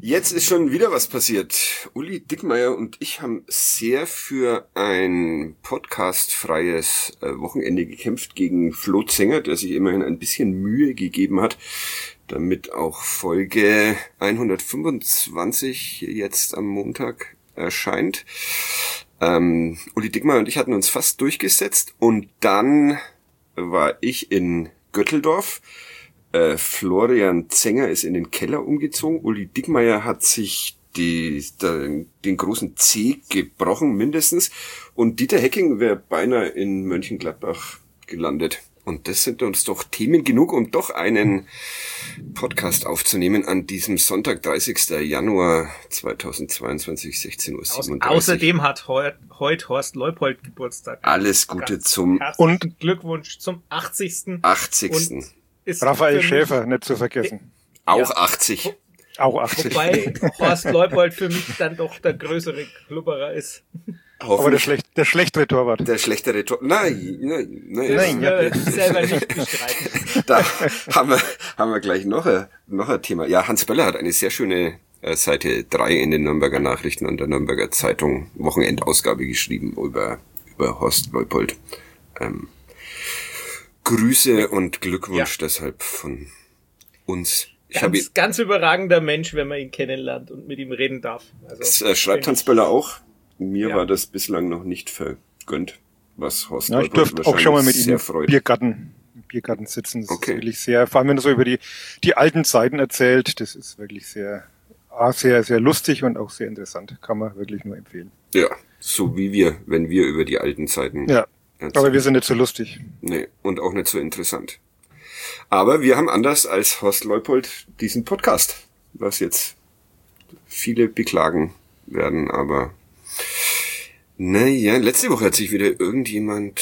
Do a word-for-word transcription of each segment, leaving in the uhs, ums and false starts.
Jetzt ist schon wieder was passiert. Uli Dickmeyer und ich haben sehr für ein podcastfreies Wochenende gekämpft gegen Flo Zenger, der sich immerhin ein bisschen Mühe gegeben hat, damit auch Folge hundertfünfundzwanzig jetzt am Montag erscheint. Ähm, Uli Dickmeyer und ich hatten uns fast durchgesetzt und dann war ich in Götteldorf. Äh, Florian Zenger ist in den Keller umgezogen. Uli Dickmeyer hat sich die, den, den großen Zeh gebrochen, mindestens. Und Dieter Hecking wäre beinahe in Mönchengladbach gelandet. Und das sind uns doch Themen genug, um doch einen Podcast aufzunehmen an diesem Sonntag, dreißigsten Januar zweitausendzweiundzwanzig, sechzehn Uhr siebenunddreißig. Außerdem hat heute heut Horst Leupold Geburtstag. Alles Gute Ganz zum... Und Glückwunsch zum achtzigsten achtzigsten Und ist Raphael für mich Schäfer, nicht zu vergessen. Auch Ja. achtzig. Auch achtzig. Wobei Horst Leupold für mich dann doch der größere Klubberer ist. Aber der, schlecht, der schlechtere Torwart. Der schlechtere Tor... Nein, nein, nein. Nein, Das, äh, ja. selber nicht bestreiten. Da haben wir, haben wir gleich noch ein, noch ein Thema. Ja, Hans Böller hat eine sehr schöne äh, Seite drei in den Nürnberger Nachrichten und der Nürnberger Zeitung Wochenendausgabe geschrieben über, über Horst Leupold. Ähm, Grüße und Glückwunsch Ja. deshalb von uns. Ich habe Ganz, ganz überragender Mensch, wenn man ihn kennenlernt und mit ihm reden darf. Also, das äh, schreibt Hans Böller auch. Mir Ja. war das bislang noch nicht vergönnt, was Horst Ja, ich Leupold durfte auch schon mal mit ihm sehr im freut. Biergarten, im Biergarten sitzen. Das Okay. ist wirklich sehr, vor allem wenn er so über die, die alten Zeiten erzählt, das ist wirklich sehr, ah, sehr, sehr lustig und auch sehr interessant. Kann man wirklich nur empfehlen. Ja, so wie wir, wenn wir über die alten Zeiten Ja. erzählen. Aber wir sind nicht so lustig. Nee, und auch nicht so interessant. Aber wir haben anders als Horst Leupold diesen Podcast, was jetzt viele beklagen werden, aber naja, letzte Woche hat sich wieder irgendjemand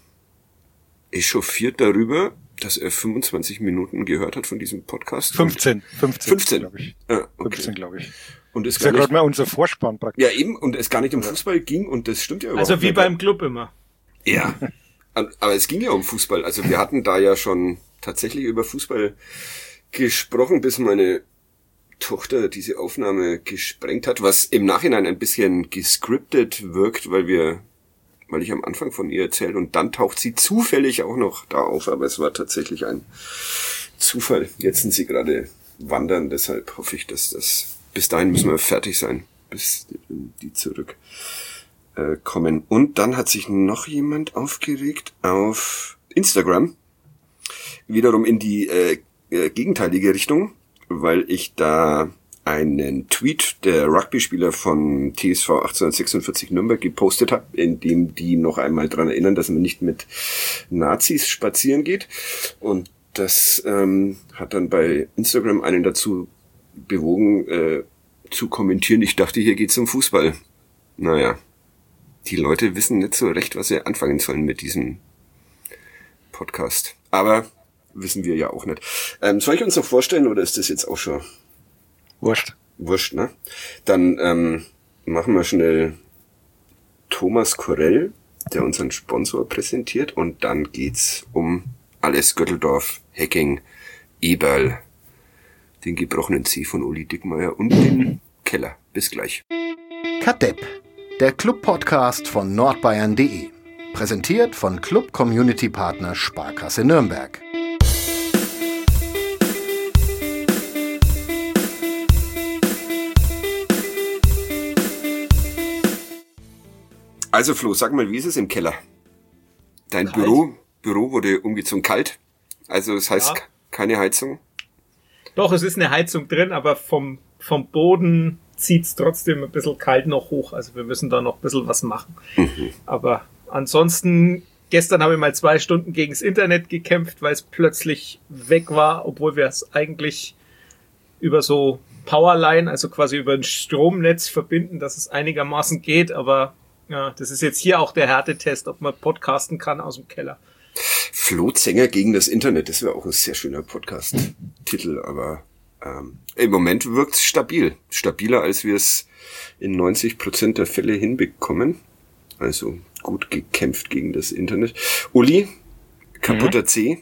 echauffiert darüber, dass er fünfundzwanzig Minuten gehört hat von diesem Podcast. fünfzehn. fünfzehn, fünfzehn, glaube ich. Ja, okay. fünfzehn, glaube ich. Und es Das ist ja gar gerade nicht, mal unser Vorspann praktisch. ja eben, und es gar nicht um Fußball ging und das stimmt ja überhaupt also wie nicht. beim Club immer. Ja, aber es ging ja um Fußball. Also wir hatten da ja schon tatsächlich über Fußball gesprochen, bis meine Tochter diese Aufnahme gesprengt hat, was im Nachhinein ein bisschen gescriptet wirkt, weil wir, weil ich am Anfang von ihr erzählt und dann taucht sie zufällig auch noch da auf, aber es war tatsächlich ein Zufall. Jetzt sind sie gerade wandern, deshalb hoffe ich, dass das, bis dahin müssen wir fertig sein, bis die zurück kommen. Und dann hat sich noch jemand aufgeregt auf Instagram, wiederum in die äh, äh, gegenteilige Richtung, weil ich da einen Tweet der Rugby-Spieler von T S V achtzehnhundertsechsundvierzig Nürnberg gepostet habe, in dem die noch einmal dran erinnern, dass man nicht mit Nazis spazieren geht. Und das ähm, hat dann bei Instagram einen dazu bewogen, äh, zu kommentieren. Ich dachte, hier geht's um Fußball. Naja. Die Leute wissen nicht so recht, was sie anfangen sollen mit diesem Podcast. Aber wissen wir ja auch nicht. Ähm, soll ich uns noch vorstellen oder ist das jetzt auch schon Wurscht. wurscht, ne? Dann ähm, machen wir schnell Thomas Korell, der unseren Sponsor präsentiert. Und dann geht's um alles Götteldorf, Hecking, Eberl, den gebrochenen Zeh von Uli Dickmeyer und den Keller. Bis gleich. Kadepp, der Club-Podcast von nordbayern punkt de. Präsentiert von Club-Community-Partner Sparkasse Nürnberg. Also Flo, sag mal, wie ist es im Keller? Dein Kalt. Büro, Büro wurde umgezogen kalt. Also das heißt Ja. keine Heizung. Doch, es ist eine Heizung drin, aber vom, vom Boden zieht's trotzdem ein bisschen kalt noch hoch. Also wir müssen da noch ein bisschen was machen. Mhm. Aber ansonsten, gestern habe ich mal zwei Stunden gegens Internet gekämpft, weil es plötzlich weg war, obwohl wir es eigentlich über so Powerline, also quasi über ein Stromnetz verbinden, dass es einigermaßen geht. Aber ja, das ist jetzt hier auch der Härtetest, ob man podcasten kann aus dem Keller. Flo Zenger gegen das Internet, das wäre auch ein sehr schöner Podcast-Titel, aber ähm, im Moment wirkt es stabil. Stabiler, als wir es in neunzig Prozent der Fälle hinbekommen. Also gut gekämpft gegen das Internet. Uli, kaputter Mhm. Zeh.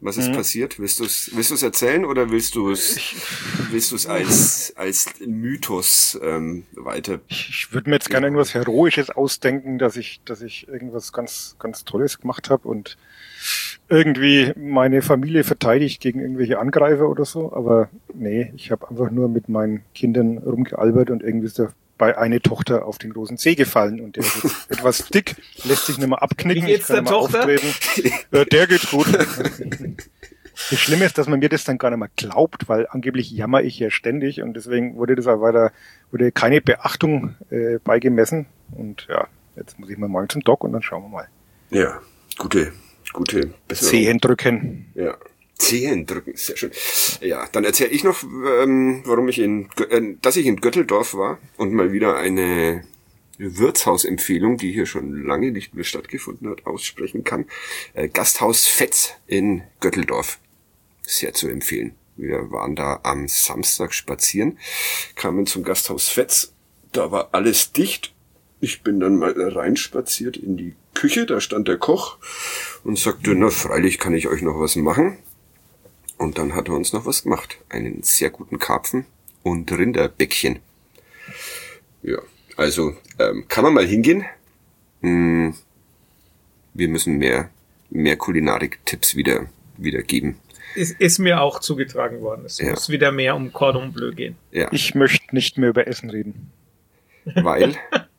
Was ist mhm. passiert? Willst du es willst du es erzählen oder willst du es willst du es als als Mythos ähm, weiter? Ich, ich würde mir jetzt gerne irgendwas Heroisches ausdenken, dass ich dass ich irgendwas ganz ganz Tolles gemacht habe und irgendwie meine Familie verteidigt gegen irgendwelche Angreifer oder so. Aber nee, ich habe einfach nur mit meinen Kindern rumgealbert und irgendwie ist dabei eine Tochter auf den großen Zeh gefallen und der ist jetzt etwas dick, lässt sich nicht mehr abknicken. Wie geht's der Tochter? Äh, der geht gut. Das Schlimme ist, dass man mir das dann gar nicht mehr glaubt, weil angeblich jammer ich ja ständig und deswegen wurde das auch weiter, wurde keine Beachtung äh, beigemessen und ja, jetzt muss ich mal morgen zum Doc und dann schauen wir mal. Ja, gute, gute Besserung. Zehen drücken. Ja. Zehen drücken, sehr schön. Ja, dann erzähle ich noch, ähm, warum ich in, äh, dass ich in Götteldorf war und mal wieder eine Wirtshausempfehlung, die hier schon lange nicht mehr stattgefunden hat, aussprechen kann. Äh, Gasthaus Fetz in Götteldorf. Sehr zu empfehlen. Wir waren da am Samstag spazieren, kamen zum Gasthaus Fetz. Da war alles dicht. Ich bin dann mal reinspaziert in die Küche, da stand der Koch und sagte, na freilich kann ich euch noch was machen. Und dann hat er uns noch was gemacht. Einen sehr guten Karpfen und Rinderbäckchen. Ja, also ähm, kann man mal hingehen. Hm, wir müssen mehr mehr Kulinarik-Tipps wieder wieder geben. Ist, ist mir auch zugetragen worden. Es ja. muss wieder mehr um Cordon Bleu gehen. Ja. Ich möchte nicht mehr über Essen reden. Weil?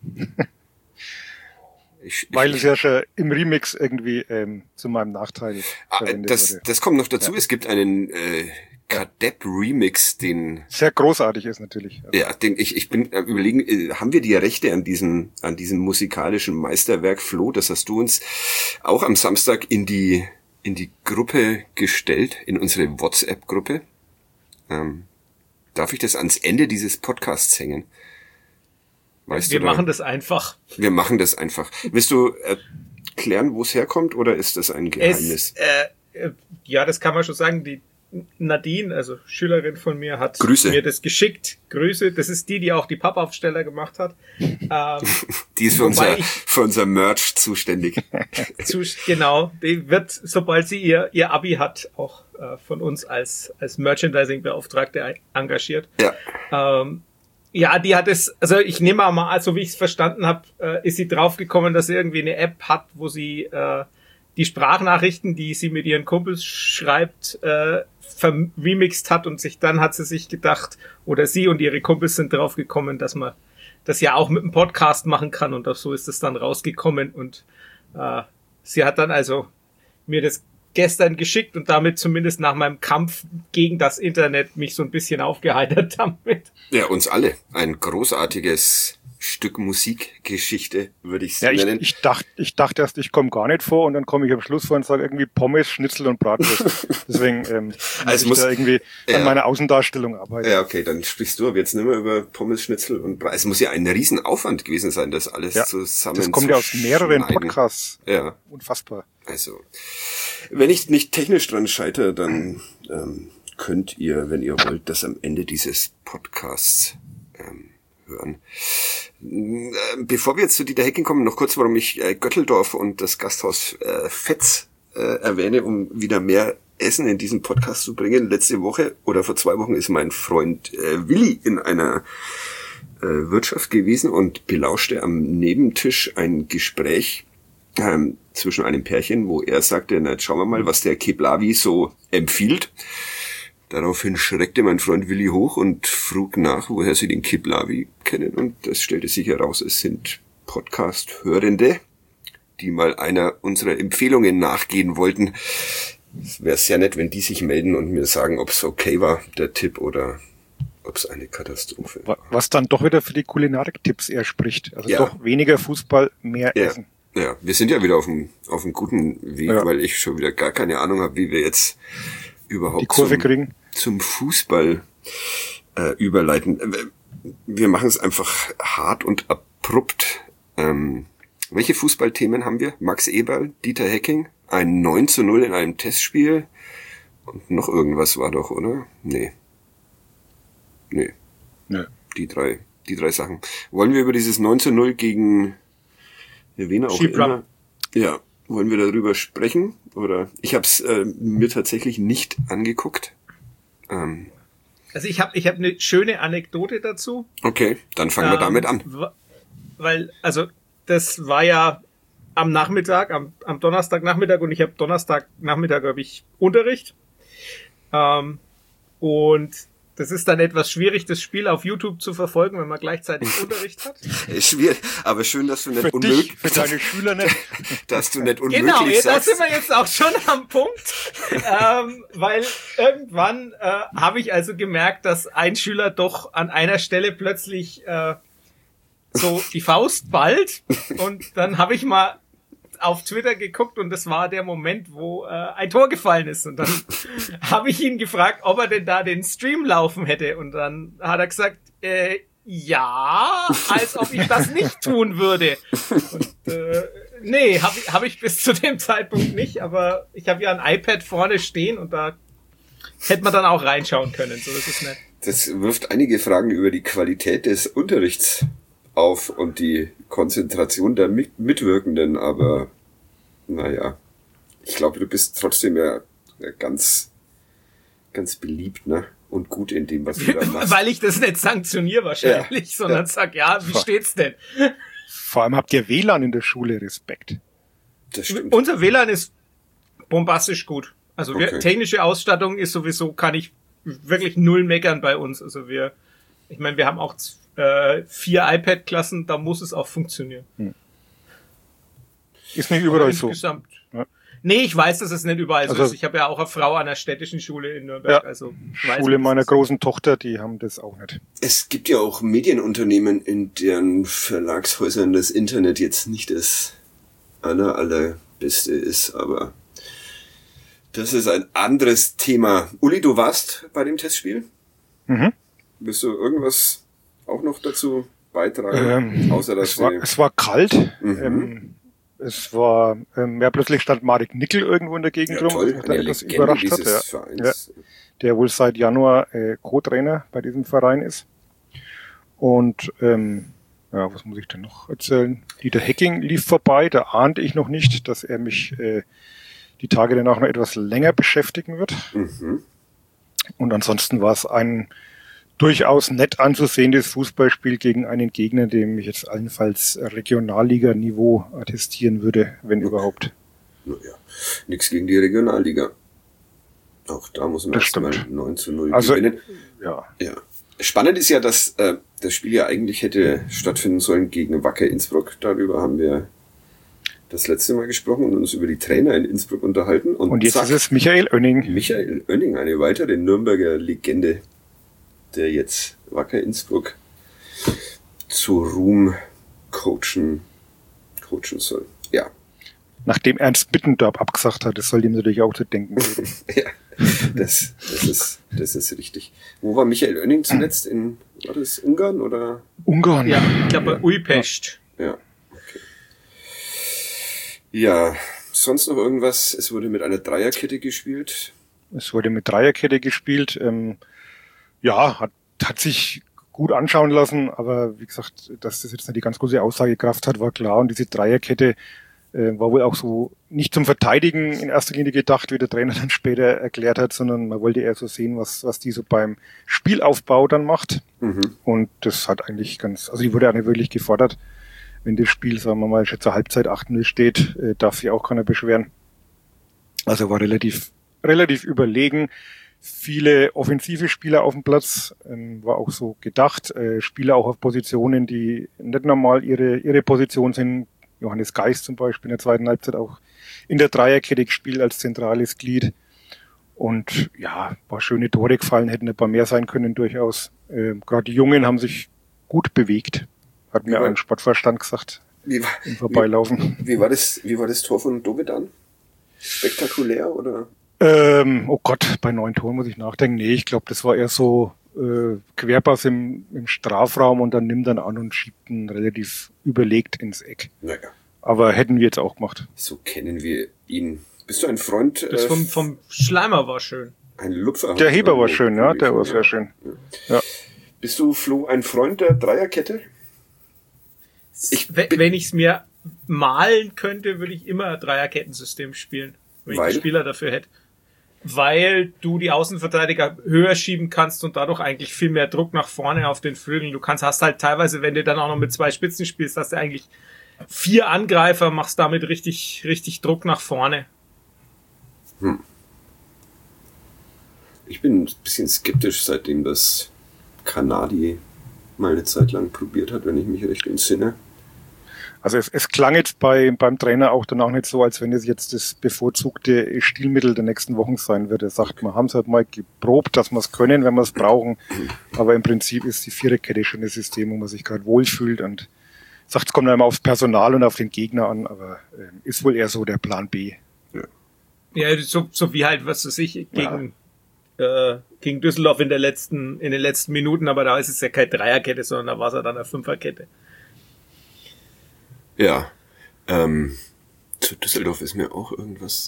Ich, Weil ich, es ja schon im Remix irgendwie ähm, zu meinem Nachteil ah, das, wurde. Das kommt noch dazu. Ja. Es gibt einen äh, Kadepp-Remix, den sehr großartig ist natürlich. Also. Ja, den ich ich bin äh, überlegen, äh, haben wir die Rechte an diesem an diesem musikalischen Meisterwerk, Flo? Das hast du uns auch am Samstag in die in die Gruppe gestellt, in unsere WhatsApp-Gruppe. Ähm, darf ich das ans Ende dieses Podcasts hängen? Weißt wir du machen da? das einfach. Wir machen das einfach. Willst du erklären, wo es herkommt, oder ist das ein Geheimnis? Es, äh, ja, das kann man schon sagen. Die Nadine, also Schülerin von mir, hat Grüße. mir das geschickt. Grüße. Das ist die, die auch die Pappaufsteller gemacht hat. Ähm, die ist für unser, ich, für unser Merch zuständig. Zu, genau. Die wird, sobald sie ihr, ihr Abi hat, auch äh, von uns als, als Merchandising-Beauftragte engagiert. Ja. Ähm, Ja, die hat es, also ich nehme mal, also wie ich es verstanden habe, äh, ist sie draufgekommen, dass sie irgendwie eine App hat, wo sie äh, die Sprachnachrichten, die sie mit ihren Kumpels schreibt, äh, remixed hat und sich dann hat sie sich gedacht, oder sie und ihre Kumpels sind draufgekommen, dass man das ja auch mit einem Podcast machen kann und auch so ist es dann rausgekommen und äh, sie hat dann also mir das gestern geschickt und damit zumindest nach meinem Kampf gegen das Internet mich so ein bisschen aufgeheitert damit. Ja, uns alle. Ein großartiges Stück Musikgeschichte, würde ich es ja, nennen. Ich, ich, dachte, ich dachte erst, ich komme gar nicht vor und dann komme ich am Schluss vor und sage irgendwie Pommes, Schnitzel und Bratwurst. Deswegen ähm, also muss ich da irgendwie ja. an meiner Außendarstellung arbeiten. Ja, okay, dann sprichst du aber jetzt nicht mehr über Pommes, Schnitzel und Bratwurst. Es muss ja ein Riesenaufwand gewesen sein, das alles ja. zusammen Das kommt ja aus mehreren Podcasts. Ja. Unfassbar. Also, wenn ich nicht technisch dran scheitere, dann ähm, könnt ihr, wenn ihr wollt, das am Ende dieses Podcasts ähm, hören. Bevor wir jetzt zu Dieter Hecking kommen, noch kurz, warum ich äh, Götteldorf und das Gasthaus äh, Fetz äh, erwähne, um wieder mehr Essen in diesen Podcast zu bringen. Letzte Woche oder vor zwei Wochen ist mein Freund äh, Willi in einer äh, Wirtschaft gewesen und belauschte am Nebentisch ein Gespräch ähm, zwischen einem Pärchen, wo er sagte, na, jetzt schauen wir mal, was der Keblavi so empfiehlt. Daraufhin schreckte mein Freund Willi hoch und frug nach, woher sie den Keblavi kennen. Und das stellte sich heraus, es sind Podcast-Hörende, die mal einer unserer Empfehlungen nachgehen wollten. Es wäre sehr nett, wenn die sich melden und mir sagen, ob es okay war, der Tipp, oder ob es eine Katastrophe war. Was dann doch wieder für die Kulinarik-Tipps eher spricht. Also ja. doch weniger Fußball, mehr ja. Essen. Ja, wir sind ja wieder auf einem, auf einem guten Weg, ja. weil ich schon wieder gar keine Ahnung habe, wie wir jetzt überhaupt die Kurve zum, kriegen. zum Fußball äh, überleiten. Wir machen es einfach hart und abrupt. Ähm, welche Fußballthemen haben wir? Max Eberl, Dieter Hecking, ein neun zu null in einem Testspiel und noch irgendwas war doch, oder? Nee. Nee. Nee. Die drei, die drei Sachen. Wollen wir über dieses neun zu null gegen wen auch Chypern. immer? Ja. Wollen wir darüber sprechen? Oder ich habe es äh, mir tatsächlich nicht angeguckt. Ähm, Also ich habe ich hab eine schöne Anekdote dazu. okay, dann fangen wir Ähm, damit an. w- Weil, also das war ja am Nachmittag, am, am Donnerstagnachmittag und ich habe Donnerstagnachmittag habe ich Unterricht. Ähm, und das ist dann etwas schwierig, das Spiel auf YouTube zu verfolgen, wenn man gleichzeitig Unterricht hat. Ist schwierig, aber schön, dass du nicht Für unmöglich, dich, für deine Schüler nicht. dass du nicht unmöglich Genau, jetzt, da sagst. sind wir jetzt auch schon am Punkt, ähm, weil irgendwann äh, habe ich also gemerkt, dass ein Schüler doch an einer Stelle plötzlich äh, so die Faust ballt und dann habe ich mal auf Twitter geguckt und das war der Moment, wo äh, ein Tor gefallen ist und dann habe ich ihn gefragt, ob er denn da den Stream laufen hätte und dann hat er gesagt, äh, ja, als ob ich das nicht tun würde. Und, äh, nee, habe ich, hab ich bis zu dem Zeitpunkt nicht, aber ich habe ja ein iPad vorne stehen und da hätte man dann auch reinschauen können, so das ist nett. Das wirft einige Fragen über die Qualität des Unterrichts auf und die Konzentration der Mit- Mitwirkenden, aber naja, ich glaube, du bist trotzdem ja ja ganz, ganz beliebt, ne? Und gut in dem, was du da machst. Weil ich das nicht sanktioniere wahrscheinlich, Ja, sondern ja. sag, ja, wie steht's denn? Vor allem habt ihr W L A N in der Schule, Respekt. Das stimmt. Unser W L A N ist bombastisch gut. Also wir, Okay. technische Ausstattung ist sowieso, kann ich wirklich null meckern bei uns. Also wir, ich meine, wir haben auch äh, vier iPad-Klassen, da muss es auch funktionieren. Ist nicht überall so. Insgesamt. Ja. Nee, ich weiß, dass es nicht überall so Also- ist. Ich habe ja auch eine Frau an der städtischen Schule in Nürnberg. Ja, Also ich weiß, Schule wie das meiner ist. großen Tochter, die haben das auch nicht. Es gibt ja auch Medienunternehmen, in deren Verlagshäusern das Internet jetzt nicht das aller, allerbeste ist, aber das ist ein anderes Thema. Uli, du warst bei dem Testspiel? Mhm. Willst du irgendwas auch noch dazu beitragen? Ähm, Außer, dass es, war, sie- es war kalt. Mhm. Ähm, es war, ähm, ja, plötzlich stand Marek Nickel irgendwo in der Gegend ja, rum, toll, was mich da eine etwas Legende überrascht hat. dieses Ja. Vereins. Der wohl seit Januar äh, Co-Trainer bei diesem Verein ist. Und ähm, ja, was muss ich denn noch erzählen? Dieter Hecking lief vorbei, da ahnte ich noch nicht, dass er mich äh, die Tage danach noch etwas länger beschäftigen wird. Mhm. Und ansonsten war es ein durchaus nett anzusehendes Fußballspiel gegen einen Gegner, dem ich jetzt allenfalls Regionalliga-Niveau attestieren würde, wenn überhaupt. Naja, nichts gegen die Regionalliga. Auch da muss man Das erstmal stimmt. neun zu null Also, gewinnen. ja. Ja. Spannend ist ja, dass äh, das Spiel ja eigentlich hätte stattfinden sollen gegen Wacker Innsbruck. Darüber haben wir das letzte Mal gesprochen und uns über die Trainer in Innsbruck unterhalten. Und, Und jetzt zack, ist es Michael Oenning. Michael Oenning, eine weitere Nürnberger Legende, der jetzt Wacker Innsbruck zu Ruhm coachen, coachen soll. Ja. Nachdem Ernst Mittendorf abgesagt hat, das soll ihm natürlich auch zu denken geben. Ja, das, das ist, das ist richtig. Wo war Michael Oenning zuletzt? In, war das Ungarn oder? Ungarn. Ja, ich glaube bei Újpest. Ja, okay. Ja, sonst noch irgendwas? Es wurde mit einer Dreierkette gespielt. Es wurde mit Dreierkette gespielt. Ähm, ja, hat, hat sich gut anschauen lassen, aber wie gesagt, dass das jetzt nicht die ganz große Aussagekraft hat, war klar. Und diese Dreierkette äh, war wohl auch so nicht zum Verteidigen in erster Linie gedacht, wie der Trainer dann später erklärt hat, sondern man wollte eher so sehen, was, was die so beim Spielaufbau dann macht. Mhm. Und das hat eigentlich ganz, also die wurde auch nicht wirklich gefordert. Wenn das Spiel, sagen wir mal, schon zur Halbzeit acht null steht, äh, darf sich auch keiner beschweren. Also war relativ, relativ überlegen. Viele offensive Spieler auf dem Platz, ähm, war auch so gedacht. Äh, Spieler auch auf Positionen, die nicht normal ihre, ihre Position sind. Johannes Geist zum Beispiel in der zweiten Halbzeit auch in der Dreierkette gespielt als zentrales Glied. Und ja, ein paar schöne Tore gefallen, hätten ein paar mehr sein können durchaus. Ähm, Gerade die Jungen haben sich gut bewegt, hat mir Ja. ein Sportverstand gesagt Wie war, im Vorbeilaufen. wie, wie war das, wie war das Tor von Dovedan? Spektakulär oder? Ähm, oh Gott, bei neun Toren muss ich nachdenken. Nee, ich glaube, das war eher so äh, Querpass im, im Strafraum und dann nimmt dann an und schiebt ihn relativ überlegt ins Eck. Naja, Aber hätten wir jetzt auch gemacht. so kennen wir ihn. Bist du ein Freund? Das äh, vom, vom Schleimer war schön. ein Lupfer? Der Heber war schön, ja, der war sehr schön. Ja. Bist du, Flo, ein Freund der Dreierkette? Ich wenn bin- wenn ich es mir malen könnte, würde ich immer ein Dreierkettensystem spielen, wenn Weil? ich einen Spieler dafür hätte. Weil du die Außenverteidiger höher schieben kannst und dadurch eigentlich viel mehr Druck nach vorne auf den Flügeln. Du kannst, hast halt teilweise, wenn du dann auch noch mit zwei Spitzen spielst, hast du eigentlich vier Angreifer, machst damit richtig, richtig Druck nach vorne. Hm. Ich bin ein bisschen skeptisch, seitdem das Kanadi mal eine Zeit lang probiert hat, wenn ich mich recht entsinne. Also es, es klang jetzt bei, beim Trainer auch danach nicht so, als wenn es jetzt das bevorzugte Stilmittel der nächsten Wochen sein würde. Er sagt, wir haben es halt mal geprobt, dass wir es können, wenn wir es brauchen. Aber im Prinzip ist die Viererkette schon das System, wo man sich gerade wohlfühlt. Und sagt, es kommt dann immer aufs Personal und auf den Gegner an, aber äh, ist wohl eher so der Plan B. Ja, Ja, so, so wie halt, was weiß ich, gegen, ja. äh, gegen Düsseldorf in der letzten, in den letzten Minuten, aber da ist es ja keine Dreierkette, sondern da war es ja dann eine Fünferkette. Ja, ähm, zu Düsseldorf ist mir auch irgendwas...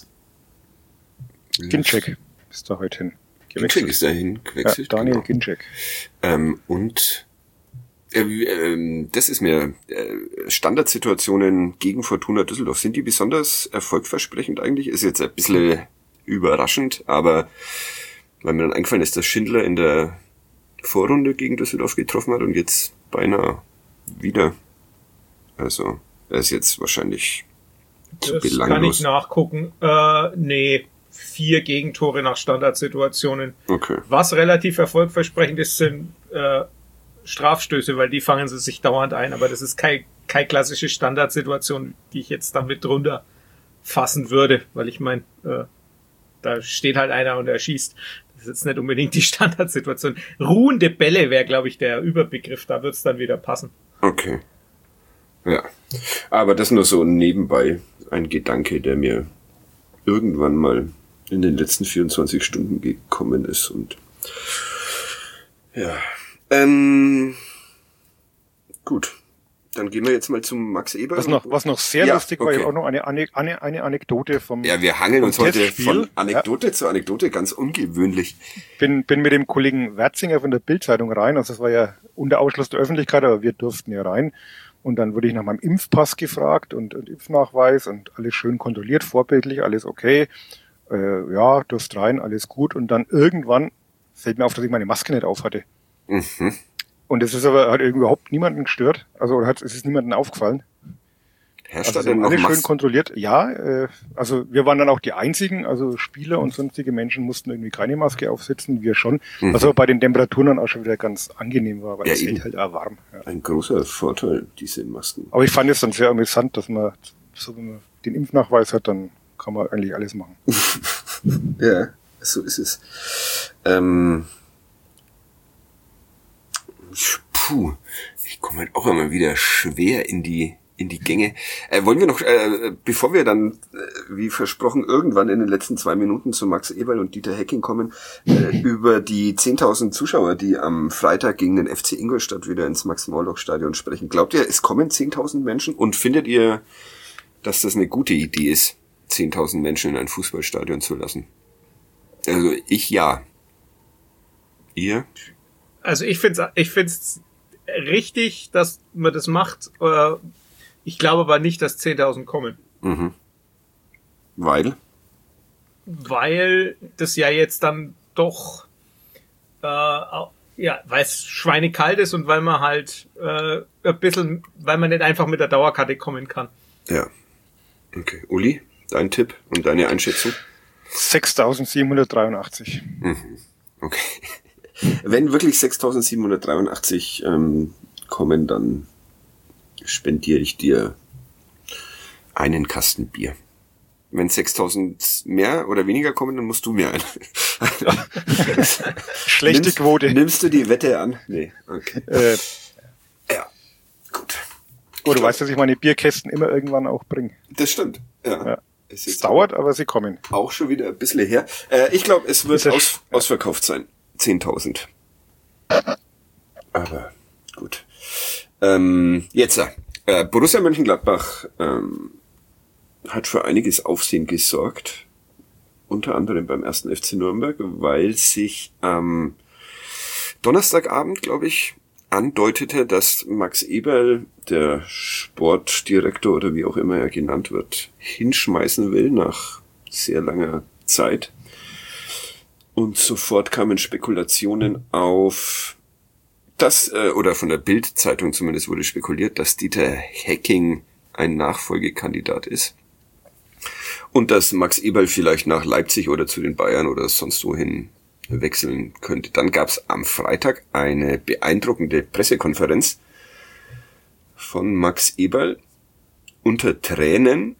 Ginczek ist da heute hin. Ginczek ist dahin gewechselt. Ja, Daniel genau. Ginczek. Ähm, und äh, äh, das ist mir äh, Standardsituationen gegen Fortuna Düsseldorf, sind die besonders erfolgversprechend eigentlich? Ist jetzt ein bisschen überraschend, aber weil mir dann eingefallen ist, dass Schindler in der Vorrunde gegen Düsseldorf getroffen hat und jetzt beinahe wieder. Also er ist jetzt wahrscheinlich zu Das belanglos. kann ich nachgucken. Äh, nee, vier Gegentore nach Standardsituationen. Okay. Was relativ erfolgversprechend ist, sind äh, Strafstöße, weil die fangen sie sich dauernd ein. Aber das ist keine keine klassische Standardsituation, die ich jetzt damit drunter fassen würde. Weil ich meine, äh, da steht halt einer und er schießt. Das ist jetzt nicht unbedingt die Standardsituation. Ruhende Bälle wäre, glaube ich, der Überbegriff. Da wird's dann wieder passen. Okay. Ja, aber das nur so nebenbei ein Gedanke, der mir irgendwann mal in den letzten vierundzwanzig Stunden gekommen ist und ja, ähm, gut, dann gehen wir jetzt mal zum Max Eberl. Was noch, was noch sehr ja, lustig war, okay. ja auch noch eine, eine, eine, eine Anekdote vom Ja, wir hangeln uns vom heute Testspiel. von Anekdote Ja. zu Anekdote, ganz ungewöhnlich. Bin, bin mit dem Kollegen Werzinger von der Bild-Zeitung rein, also das war ja unter Ausschluss der Öffentlichkeit, aber wir durften ja rein. Und dann wurde ich nach meinem Impfpass gefragt und, und Impfnachweis und alles schön kontrolliert, vorbildlich, alles okay. Äh, ja, durfst rein, alles gut. Und dann irgendwann fällt mir auf, dass ich meine Maske nicht auf hatte. Mhm. Und es ist aber, hat irgendwie überhaupt niemanden gestört. Also hat, es ist niemandem aufgefallen. Herrscht Also da sie denn haben noch alle schön Mas- kontrolliert. Ja, äh, also wir waren dann auch die einzigen, also Spieler und sonstige Menschen mussten irgendwie keine Maske aufsetzen, wir schon. Mhm. Was aber bei den Temperaturen dann auch schon wieder ganz angenehm war, weil Ja, es eben. wird halt auch warm. Ja. Ein großer Vorteil, diese Masken. Aber ich fand es dann sehr amüsant, dass man, so wenn man den Impfnachweis hat, dann kann man eigentlich alles machen. Ja, so ist es. Ähm, puh, ich komme halt auch immer wieder schwer in die in die Gänge. Äh, wollen wir noch, äh, bevor wir dann, äh, wie versprochen, irgendwann in den letzten zwei Minuten zu Max Eberl und Dieter Hecking kommen, äh, über die zehntausend Zuschauer, die am Freitag gegen den F C Ingolstadt wieder ins Max-Morlock-Stadion sprechen. Glaubt ihr, es kommen zehntausend Menschen? Und findet ihr, dass das eine gute Idee ist, zehntausend Menschen in ein Fußballstadion zu lassen? Also ich ja. Ihr? Also ich finde es ich find's richtig, dass man das macht. Äh, Ich glaube aber nicht, dass zehntausend kommen. Mhm. Weil? Weil das ja jetzt dann doch, äh, ja, weil es schweinekalt ist und weil man halt äh, ein bisschen, weil man nicht einfach mit der Dauerkarte kommen kann. Ja. Okay. Uli, dein Tipp und deine Einschätzung? sechstausendsiebenhundertdreiundachtzig. Mhm. Okay. Wenn wirklich sechstausendsiebenhundertdreiundachtzig ähm, kommen, dann spendiere ich dir einen Kasten Bier. Wenn sechstausend mehr oder weniger kommen, dann musst du mir ein. Schlechte nimmst, Quote. Nimmst du die Wette an? Nee, okay. Äh, Ja, gut. oh, du glaub, weißt, dass ich meine Bierkästen immer irgendwann auch bringe. Das stimmt, ja. Ja. Ist Es jetzt dauert, aber sie kommen. auch schon wieder ein bisschen her. Äh, ich glaube, es wird Ist ja aus, sch- ausverkauft sein. zehntausend. Aber gut. Ähm, jetzt, äh, Borussia Mönchengladbach ähm, hat für einiges Aufsehen gesorgt. Unter anderem beim ersten F C Nürnberg, weil sich am Donnerstagabend, glaube ich, andeutete, dass Max Eberl, der Sportdirektor oder wie auch immer er genannt wird, hinschmeißen will nach sehr langer Zeit. Und sofort kamen Spekulationen auf, dass, äh, oder von der Bild-Zeitung zumindest wurde spekuliert, dass Dieter Hecking ein Nachfolgekandidat ist. Und dass Max Eberl vielleicht nach Leipzig oder zu den Bayern oder sonst wohin wechseln könnte. Dann gab es am Freitag eine beeindruckende Pressekonferenz von Max Eberl unter Tränen,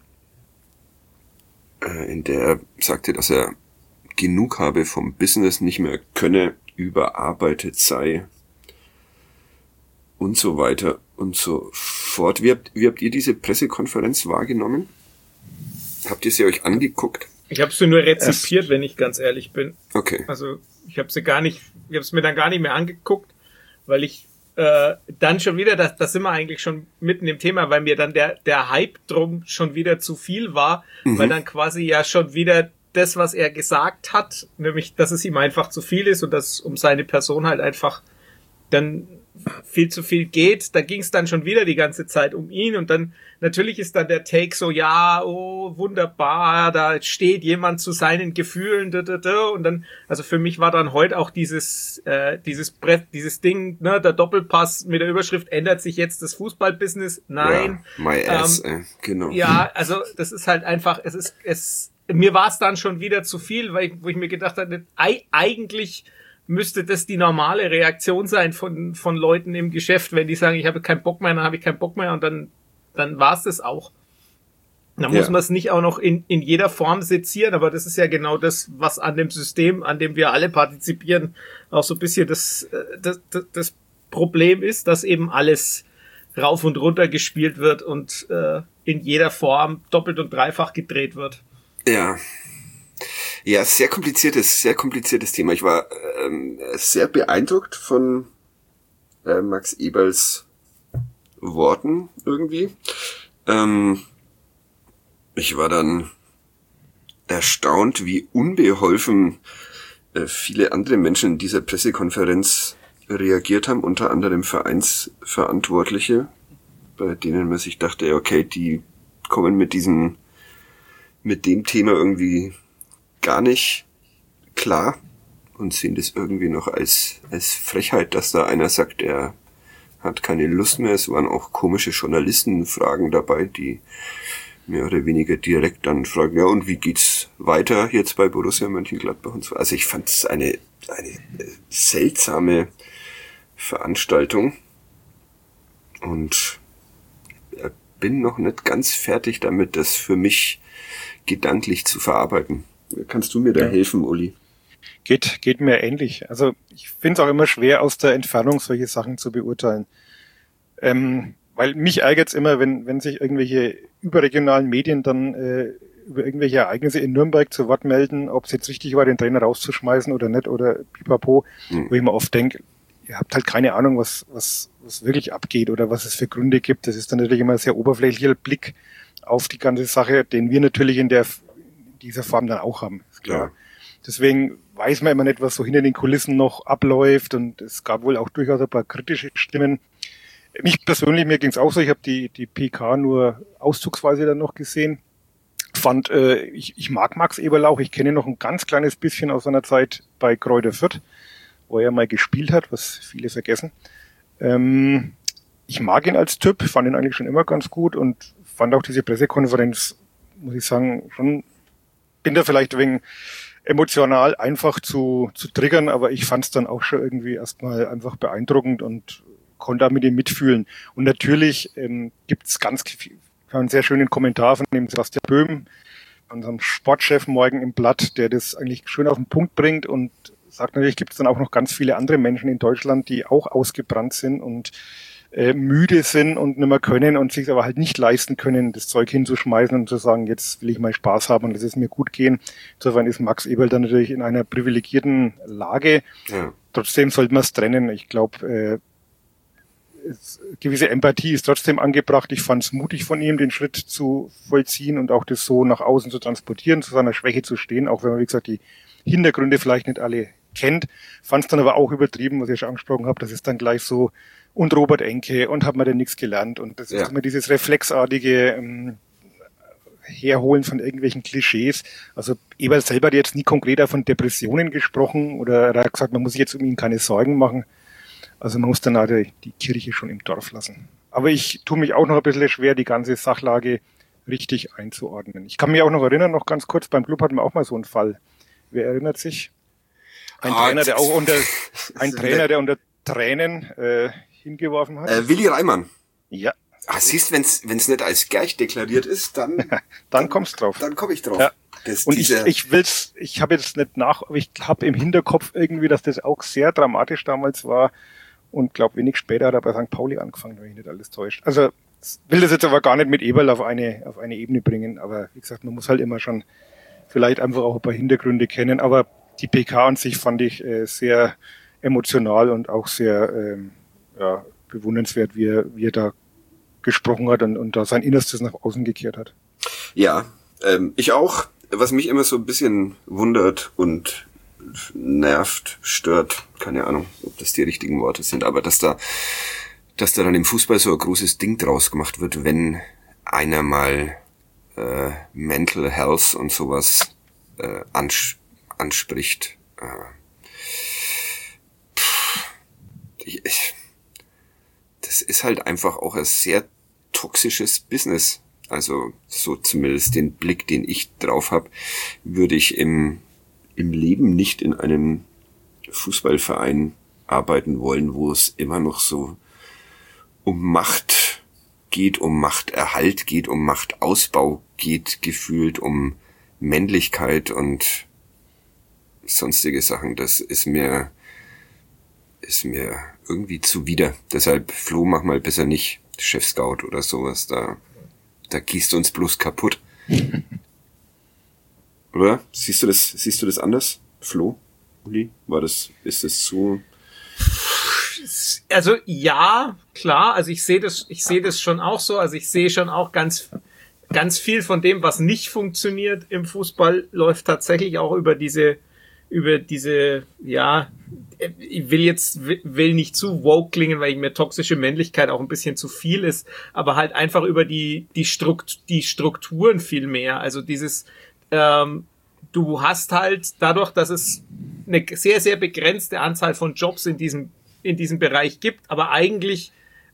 äh, in der er sagte, dass er genug habe vom Business, nicht mehr könne, überarbeitet sei und so weiter und so fort. Wie habt, wie habt ihr diese Pressekonferenz wahrgenommen? Habt ihr sie euch angeguckt? Ich habe sie nur rezipiert, es, wenn ich ganz ehrlich bin. Okay. Also ich habe sie gar nicht, ich habe es mir dann gar nicht mehr angeguckt, weil ich äh, dann schon wieder, das, das sind wir eigentlich schon mitten im Thema, weil mir dann der der Hype drum schon wieder zu viel war, mhm. weil dann quasi ja schon wieder das, was er gesagt hat, nämlich, dass es ihm einfach zu viel ist und dass es um seine Person halt einfach dann viel zu viel geht. Da ging es dann schon wieder die ganze Zeit um ihn und dann natürlich ist dann der Take so, ja, oh, wunderbar, da steht jemand zu seinen Gefühlen, da, da, da. Und dann, also für mich war dann heute auch dieses äh, dieses Brett, dieses Ding, ne, der Doppelpass mit der Überschrift, ändert sich jetzt das Fußballbusiness? Nein. Ja, my ass, ähm, äh, genau. Ja, also das ist halt einfach, es ist, es, mir war es dann schon wieder zu viel, weil ich, wo ich mir gedacht habe, eigentlich müsste das die normale Reaktion sein von von Leuten im Geschäft, wenn die sagen, ich habe keinen Bock mehr, dann habe ich keinen Bock mehr und dann dann war's das auch. Da muss ja. man es nicht auch noch in in jeder Form sezieren, aber das ist ja genau das, was an dem System, an dem wir alle partizipieren, auch so ein bisschen das das, das, das Problem ist, dass eben alles rauf und runter gespielt wird und äh, in jeder Form doppelt und dreifach gedreht wird. Ja. Ja, sehr kompliziertes, sehr kompliziertes Thema. Ich war ähm, sehr beeindruckt von äh, Max Eberls Worten irgendwie. Ähm, ich war dann erstaunt, wie unbeholfen äh, viele andere Menschen in dieser Pressekonferenz reagiert haben, unter anderem Vereinsverantwortliche, bei denen man sich dachte, okay, die kommen mit diesem, mit dem Thema irgendwie gar nicht klar und sehen das irgendwie noch als als Frechheit, dass da einer sagt, er hat keine Lust mehr. Es waren auch komische Journalistenfragen dabei, die mehr oder weniger direkt dann fragen, ja, und wie geht's weiter jetzt bei Borussia Mönchengladbach und so. Also ich fand es eine eine seltsame Veranstaltung und bin noch nicht ganz fertig damit, das für mich gedanklich zu verarbeiten. Kannst du mir da ja. helfen, Uli? Geht, geht mir ähnlich. Also ich finde es auch immer schwer, aus der Entfernung solche Sachen zu beurteilen. Ähm, weil mich ärgert es immer, wenn, wenn sich irgendwelche überregionalen Medien dann äh, über irgendwelche Ereignisse in Nürnberg zu Wort melden, ob es jetzt richtig war, den Trainer rauszuschmeißen oder nicht oder pipapo, hm. wo ich mir oft denke, ihr habt halt keine Ahnung, was, was, was wirklich abgeht oder was es für Gründe gibt. Das ist dann natürlich immer ein sehr oberflächlicher Blick auf die ganze Sache, den wir natürlich in der dieser Form dann auch haben, ist klar. Ja. Deswegen weiß man immer nicht, was so hinter den Kulissen noch abläuft und es gab wohl auch durchaus ein paar kritische Stimmen. Mich persönlich, mir ging es auch so, ich habe die die P K nur auszugsweise dann noch gesehen. Fand, äh, ich, ich mag Max Eberl auch, ich kenne ihn noch ein ganz kleines bisschen aus seiner Zeit bei Kräuter Fürth, wo er mal gespielt hat, was viele vergessen. Ähm, ich mag ihn als Typ, fand ihn eigentlich schon immer ganz gut und fand auch diese Pressekonferenz, muss ich sagen, schon, bin da vielleicht wegen emotional einfach zu, zu triggern, aber ich fand es dann auch schon irgendwie erstmal einfach beeindruckend und konnte da mit ihm mitfühlen. Und natürlich ähm, gibt es ganz einen sehr schönen Kommentar von dem Sebastian Böhm, unserem Sportchef morgen im Blatt, der das eigentlich schön auf den Punkt bringt und sagt, natürlich gibt es dann auch noch ganz viele andere Menschen in Deutschland, die auch ausgebrannt sind und äh, müde sind und nicht mehr können und sich aber halt nicht leisten können, das Zeug hinzuschmeißen und zu sagen, jetzt will ich mal Spaß haben und lass es mir gut gehen. Insofern ist Max Eberl dann natürlich in einer privilegierten Lage. Ja. Trotzdem sollte man es trennen. Ich glaube, äh, gewisse Empathie ist trotzdem angebracht. Ich fand es mutig von ihm, den Schritt zu vollziehen und auch das so nach außen zu transportieren, zu seiner Schwäche zu stehen, auch wenn man, wie gesagt, die Hintergründe vielleicht nicht alle kennt, fand es dann aber auch übertrieben, was ich schon angesprochen habe, das ist dann gleich so, und Robert Enke, und hat man denn nichts gelernt, und das ja. ist immer dieses reflexartige ähm, Herholen von irgendwelchen Klischees. Also Eberl selber hat jetzt nie konkreter von Depressionen gesprochen, oder er hat gesagt, man muss sich jetzt um ihn keine Sorgen machen. Also man muss dann auch die, die Kirche schon im Dorf lassen. Aber ich tue mich auch noch ein bisschen schwer, die ganze Sachlage richtig einzuordnen. Ich kann mich auch noch erinnern, noch ganz kurz, beim Club hatten wir auch mal so einen Fall. Wer erinnert sich? Ein ah, Trainer, der auch unter ein Trainer, der unter Tränen äh, hingeworfen hat. Äh, Willi Reimann. Ja. Ah, siehst, wenn's wenn's nicht als Gerch deklariert ist, dann dann, dann kommst drauf. Dann komme ich drauf. Ja. Das, und ich ich will's, ich habe jetzt nicht nach, aber ich habe im Hinterkopf irgendwie, dass das auch sehr dramatisch damals war, und glaube, wenig später hat er bei Sankt Pauli angefangen, wenn ich nicht alles täuscht. Also will das jetzt aber gar nicht mit Eberl auf eine auf eine Ebene bringen, aber wie gesagt, man muss halt immer schon vielleicht einfach auch ein paar Hintergründe kennen, aber die P K an sich fand ich äh, sehr emotional und auch sehr ähm, ja, bewundernswert, wie er, wie er da gesprochen hat und, und da sein Innerstes nach außen gekehrt hat. Ja, ähm, ich auch. Was mich immer so ein bisschen wundert und nervt, stört, keine Ahnung, ob das die richtigen Worte sind, aber dass da, dass da dann im Fußball so ein großes Ding draus gemacht wird, wenn einer mal äh, Mental Health und sowas äh, ans- anspricht. Äh, pff, ich, ich, das ist halt einfach auch ein sehr toxisches Business. Also so zumindest den Blick, den ich drauf habe, würde ich im im Leben nicht in einem Fußballverein arbeiten wollen, wo es immer noch so um Macht geht, um Machterhalt geht, um Machtausbau geht, gefühlt um Männlichkeit und sonstige Sachen. Das ist mir ist mir irgendwie zuwider. Deshalb, Flo, mach mal besser nicht Chef-Scout oder sowas. Da, da gießt uns bloß kaputt. Oder? Siehst du das, siehst du das anders? Flo? Uli? War das, ist das so? Also, ja, klar. Also, ich sehe das, ich sehe das schon auch so. Also, ich sehe schon auch ganz, ganz viel von dem, was nicht funktioniert im Fußball, läuft tatsächlich auch über diese, über diese, ja, ich will jetzt, will nicht zu woke klingen, weil mir toxische Männlichkeit auch ein bisschen zu viel ist, aber halt einfach über die, die Strukt, die Strukturen viel mehr. Also dieses, ähm, du hast halt dadurch, dass es eine sehr, sehr begrenzte Anzahl von Jobs in diesem, in diesem Bereich gibt, aber eigentlich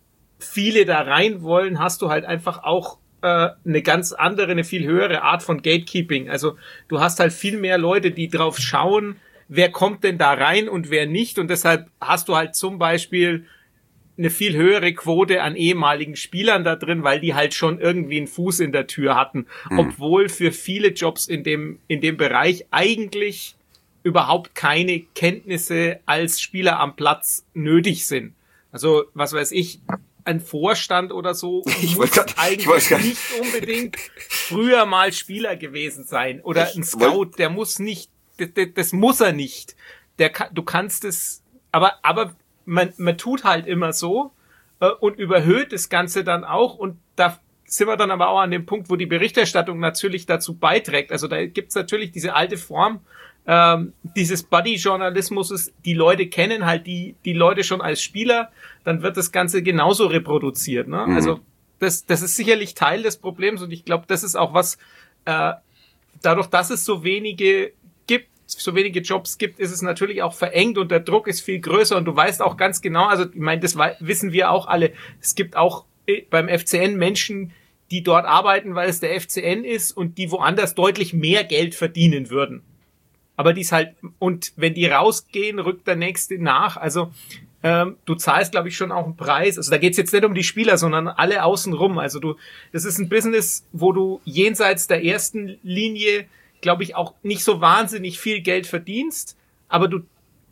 viele da rein wollen, hast du halt einfach auch äh, eine ganz andere, eine viel höhere Art von Gatekeeping. Also du hast halt viel mehr Leute, die drauf schauen, wer kommt denn da rein und wer nicht, und deshalb hast du halt zum Beispiel eine viel höhere Quote an ehemaligen Spielern da drin, weil die halt schon irgendwie einen Fuß in der Tür hatten, mhm. obwohl für viele Jobs in dem in dem Bereich eigentlich überhaupt keine Kenntnisse als Spieler am Platz nötig sind. Also, was weiß ich, ein Vorstand oder so ich muss grad, eigentlich nicht unbedingt früher mal Spieler gewesen sein, oder ein Scout, der muss nicht, das, das muss er nicht. Der kann, du kannst es, aber aber man man tut halt immer so äh, und überhöht das Ganze dann auch, und da sind wir dann aber auch an dem Punkt, wo die Berichterstattung natürlich dazu beiträgt. Also da gibt's natürlich diese alte Form ähm, dieses Buddy-Journalismus, die Leute kennen halt die die Leute schon als Spieler, dann wird das Ganze genauso reproduziert. Ne? Mhm. Also das das ist sicherlich Teil des Problems, und ich glaube, das ist auch was, äh, dadurch, dass es so wenige gibt, so wenige Jobs gibt, ist es natürlich auch verengt, und der Druck ist viel größer, und du weißt auch ganz genau, also ich meine, das wissen wir auch alle, es gibt auch beim F C N Menschen, die dort arbeiten, weil es der F C N ist, und die woanders deutlich mehr Geld verdienen würden. Aber die ist halt, und wenn die rausgehen, rückt der Nächste nach, also ähm, du zahlst, glaube ich, schon auch einen Preis, also da geht's jetzt nicht um die Spieler, sondern alle außenrum, also du, das ist ein Business, wo du jenseits der ersten Linie, glaube ich, auch nicht so wahnsinnig viel Geld verdienst, aber du,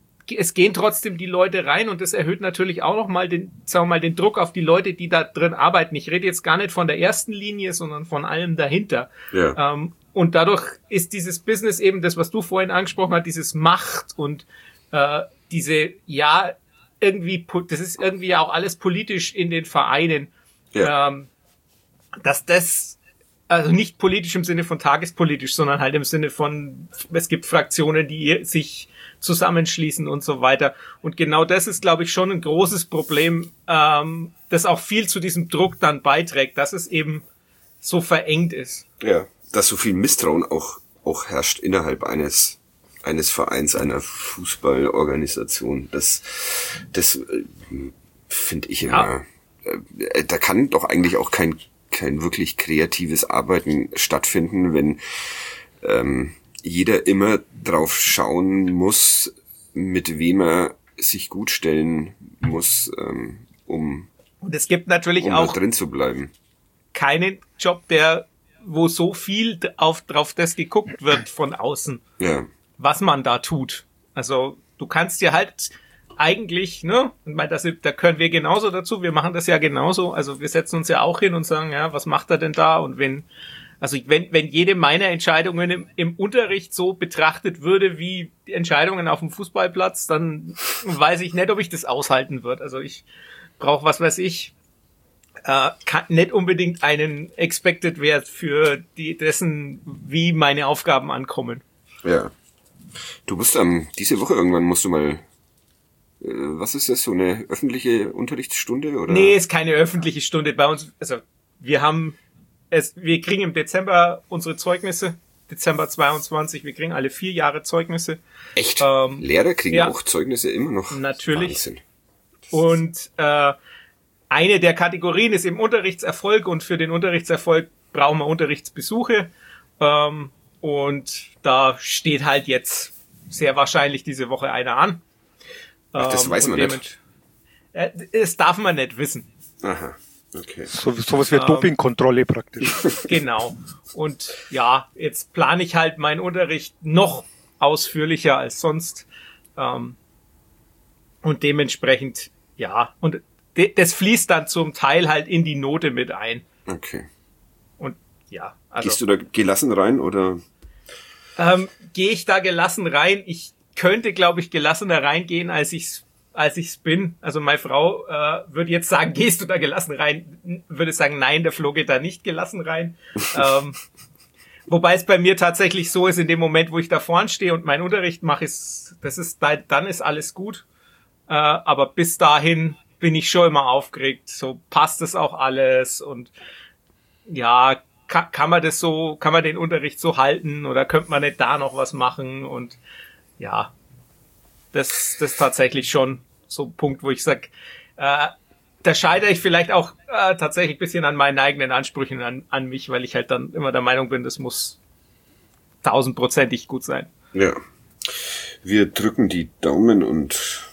es gehen trotzdem die Leute rein, und das erhöht natürlich auch nochmal den, sagen wir mal, den Druck auf die Leute, die da drin arbeiten. Ich rede jetzt gar nicht von der ersten Linie, sondern von allem dahinter. Ja. Ähm, und dadurch ist dieses Business eben das, was du vorhin angesprochen hast, dieses Macht und äh, diese, ja, irgendwie, das ist irgendwie ja auch alles politisch in den Vereinen, ja. ähm, dass das, also nicht politisch im Sinne von tagespolitisch, sondern halt im Sinne von, es gibt Fraktionen, die sich zusammenschließen und so weiter. Und genau das ist, glaube ich, schon ein großes Problem, ähm, das auch viel zu diesem Druck dann beiträgt, dass es eben so verengt ist. Ja, dass so viel Misstrauen auch, auch herrscht innerhalb eines, eines Vereins, einer Fußballorganisation. Das, das äh, finde ich immer, ja. äh, da kann doch eigentlich auch kein, kein wirklich kreatives Arbeiten stattfinden, wenn ähm, jeder immer drauf schauen muss, mit wem er sich gut stellen muss, ähm, um, und es gibt natürlich um auch da drin zu bleiben. Keinen Job, der, wo so viel auf, drauf das geguckt wird von außen, Ja. was man da tut. Also du kannst dir halt eigentlich, ne, ich meine, das, da können wir genauso dazu, wir machen das ja genauso, also wir setzen uns ja auch hin und sagen, ja, was macht er denn da? Und wenn, also wenn, wenn jede meiner Entscheidungen im, im Unterricht so betrachtet würde wie die Entscheidungen auf dem Fußballplatz, dann weiß ich nicht, ob ich das aushalten würde. Also ich brauche, was weiß ich, äh, kann nicht unbedingt einen Expected Wert für die dessen, wie meine Aufgaben ankommen. Ja. Du musst ähm, diese Woche irgendwann musst du mal, äh, was ist das, so eine öffentliche Unterrichtsstunde oder? Nee, ist keine öffentliche Stunde bei uns. Also wir haben es, wir kriegen im Dezember unsere Zeugnisse, Dezember zweiundzwanzig, wir kriegen alle vier Jahre Zeugnisse. Echt? Ähm, Lehrer kriegen ja. auch Zeugnisse immer noch? Natürlich. Wahnsinn. Und äh, eine der Kategorien ist eben Unterrichtserfolg und für den Unterrichtserfolg brauchen wir Unterrichtsbesuche. Ähm, und da steht halt jetzt sehr wahrscheinlich diese Woche einer an. Ach, das ähm, weiß man dement- nicht. Äh, das darf man nicht wissen. Aha, okay. So, sowas wie Ähm, Dopingkontrolle praktisch. Genau. Und ja, jetzt plane ich halt meinen Unterricht noch ausführlicher als sonst. Ähm, und dementsprechend, ja, und de- das fließt dann zum Teil halt in die Note mit ein. Okay. Und ja, also Gehst du da gelassen rein oder? ähm, gehe ich da gelassen rein? Ich könnte, glaube ich, gelassener reingehen, als ich's als ich's bin. Also meine Frau äh, würde jetzt sagen, gehst du da gelassen rein? Würde sagen, nein, der Flo geht da nicht gelassen rein. ähm, wobei es bei mir tatsächlich so ist, in dem Moment, wo ich da vorn stehe und meinen Unterricht mache, ist das ist da, dann ist alles gut. Äh, aber bis dahin bin ich schon immer aufgeregt. So passt das auch alles und ja, kann, kann man das so, kann man den Unterricht so halten oder könnte man nicht da noch was machen? Und ja, das, das ist tatsächlich schon so ein Punkt, wo ich sag, äh, da scheitere ich vielleicht auch äh, tatsächlich ein bisschen an meinen eigenen Ansprüchen an, an mich, weil ich halt dann immer der Meinung bin, das muss tausendprozentig gut sein. Ja. Wir drücken die Daumen und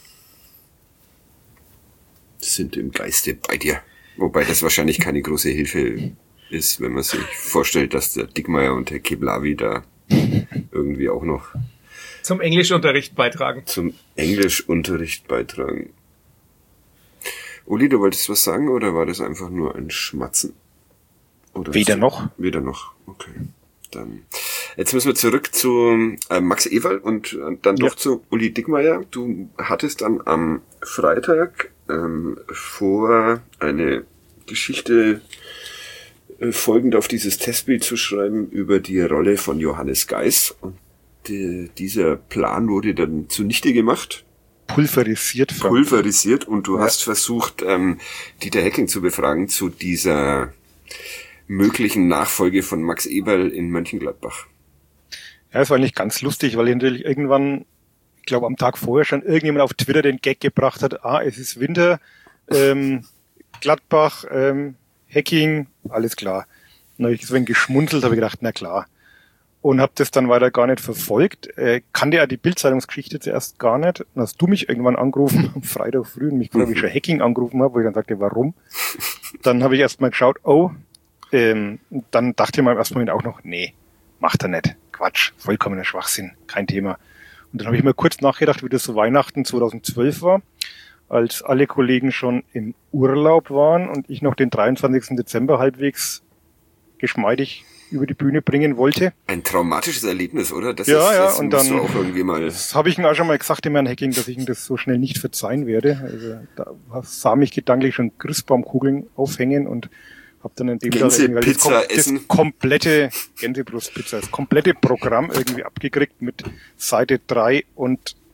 sind im Geiste bei dir. Wobei das wahrscheinlich keine große Hilfe ist, wenn man sich vorstellt, dass der Dickmeier und der Keblavi da irgendwie auch noch Zum Englischunterricht beitragen. zum Englischunterricht beitragen. Uli, du wolltest was sagen oder war das einfach nur ein Schmatzen? Oder Weder hast du- noch. Weder noch, okay. Dann jetzt müssen wir zurück zu äh, Max Eberl und äh, dann Ja. doch zu Uli Dickmeier. Du hattest dann am Freitag ähm, vor, eine Geschichte äh, folgend auf dieses Testbild zu schreiben über die Rolle von Johannes Geis. Und die, dieser Plan wurde dann zunichte gemacht, Pulverisiert. Frank. pulverisiert, und du Ja. hast versucht, ähm, Dieter Hecking zu befragen zu dieser möglichen Nachfolge von Max Eberl in Mönchengladbach. Ja, es war eigentlich ganz lustig, weil ich natürlich irgendwann, ich glaube am Tag vorher schon irgendjemand auf Twitter den Gag gebracht hat, ah, es ist Winter, ähm, Gladbach, ähm, Hecking, alles klar. Dann habe ich so ein geschmunzelt, habe ich gedacht, na klar. Und habe das dann weiter gar nicht verfolgt. Äh, kannte ja die Bild-Zeitungsgeschichte zuerst gar nicht. Dann hast du mich irgendwann angerufen, am Freitag früh, und mich gefragt, ob ich schon Hecking angerufen habe, wo ich dann sagte, warum? Dann habe ich erst mal geschaut, oh, ähm, dann dachte ich mir im ersten Moment auch noch, nee, macht er nicht. Quatsch, vollkommener Schwachsinn, kein Thema. Und dann habe ich mir kurz nachgedacht, wie das so Weihnachten zweitausendzwölf war, als alle Kollegen schon im Urlaub waren und ich noch den dreiundzwanzigsten Dezember halbwegs geschmeidig über die Bühne bringen wollte. Ein traumatisches Erlebnis, oder? Das Ja, ist, ja, das und musst dann- du auch irgendwie mal. Das habe ich ihm auch schon mal gesagt, dem Herrn Hecking, dass ich ihm das so schnell nicht verzeihen werde. Also da sah mich gedanklich schon Christbaumkugeln aufhängen und habe dann in dem Tag irgendwie das, Gänsepizza kom- das essen. komplette Gänsebrustpizza, das komplette Programm irgendwie abgekriegt mit Seite drei und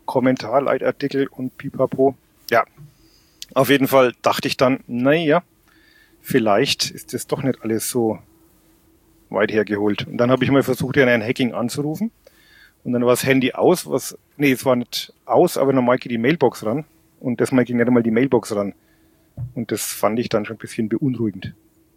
Kommentarleitartikel und pipapo. Ja, auf jeden Fall dachte ich dann, naja, vielleicht ist das doch nicht alles so weit hergeholt. Und dann habe ich mal versucht, einen Hacking anzurufen. Und dann war das Handy aus, was, nee, es war nicht aus, aber normal geht die Mailbox ran. Und das mal ging nicht einmal die Mailbox ran. Und das fand ich dann schon ein bisschen beunruhigend.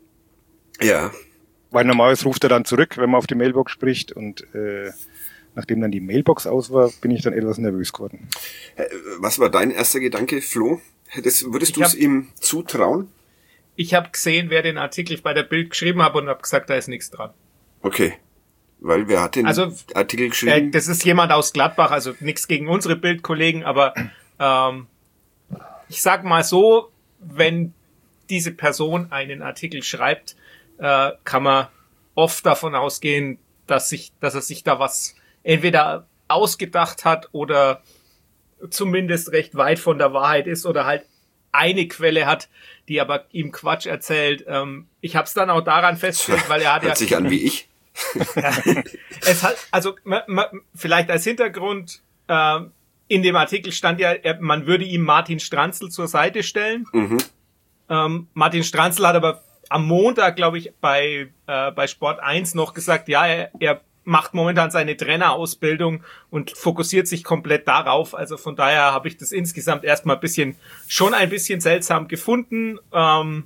Ja. Weil normalerweise ruft er dann zurück, wenn man auf die Mailbox spricht. Und äh, nachdem dann die Mailbox aus war, bin ich dann etwas nervös geworden. Was war dein erster Gedanke, Flo? Hättest, würdest du es ihm zutrauen? Ich habe gesehen, wer den Artikel bei der Bild geschrieben hat und habe gesagt, da ist nichts dran. Okay. Weil wer hat den also, Artikel geschrieben? Äh, das ist jemand aus Gladbach, also nichts gegen unsere Bildkollegen, aber ähm, ich sag mal so, wenn diese Person einen Artikel schreibt, äh, kann man oft davon ausgehen, dass sich, dass er sich da was entweder ausgedacht hat oder zumindest recht weit von der Wahrheit ist oder halt eine Quelle hat, die aber ihm Quatsch erzählt. Ähm, ich habe es dann auch daran festgestellt, weil er hat Hört ja sich an wie ich. ja, es hat also ma, ma, vielleicht als Hintergrund äh, in dem Artikel stand ja, er, man würde ihm Martin Stranzl zur Seite stellen. Mhm. Ähm, Martin Stranzl hat aber am Montag, glaube ich, bei äh, bei Sport eins noch gesagt, ja, er, er macht momentan seine Trainerausbildung und fokussiert sich komplett darauf. Also von daher habe ich das insgesamt erstmal ein bisschen, schon ein bisschen seltsam gefunden. Ähm,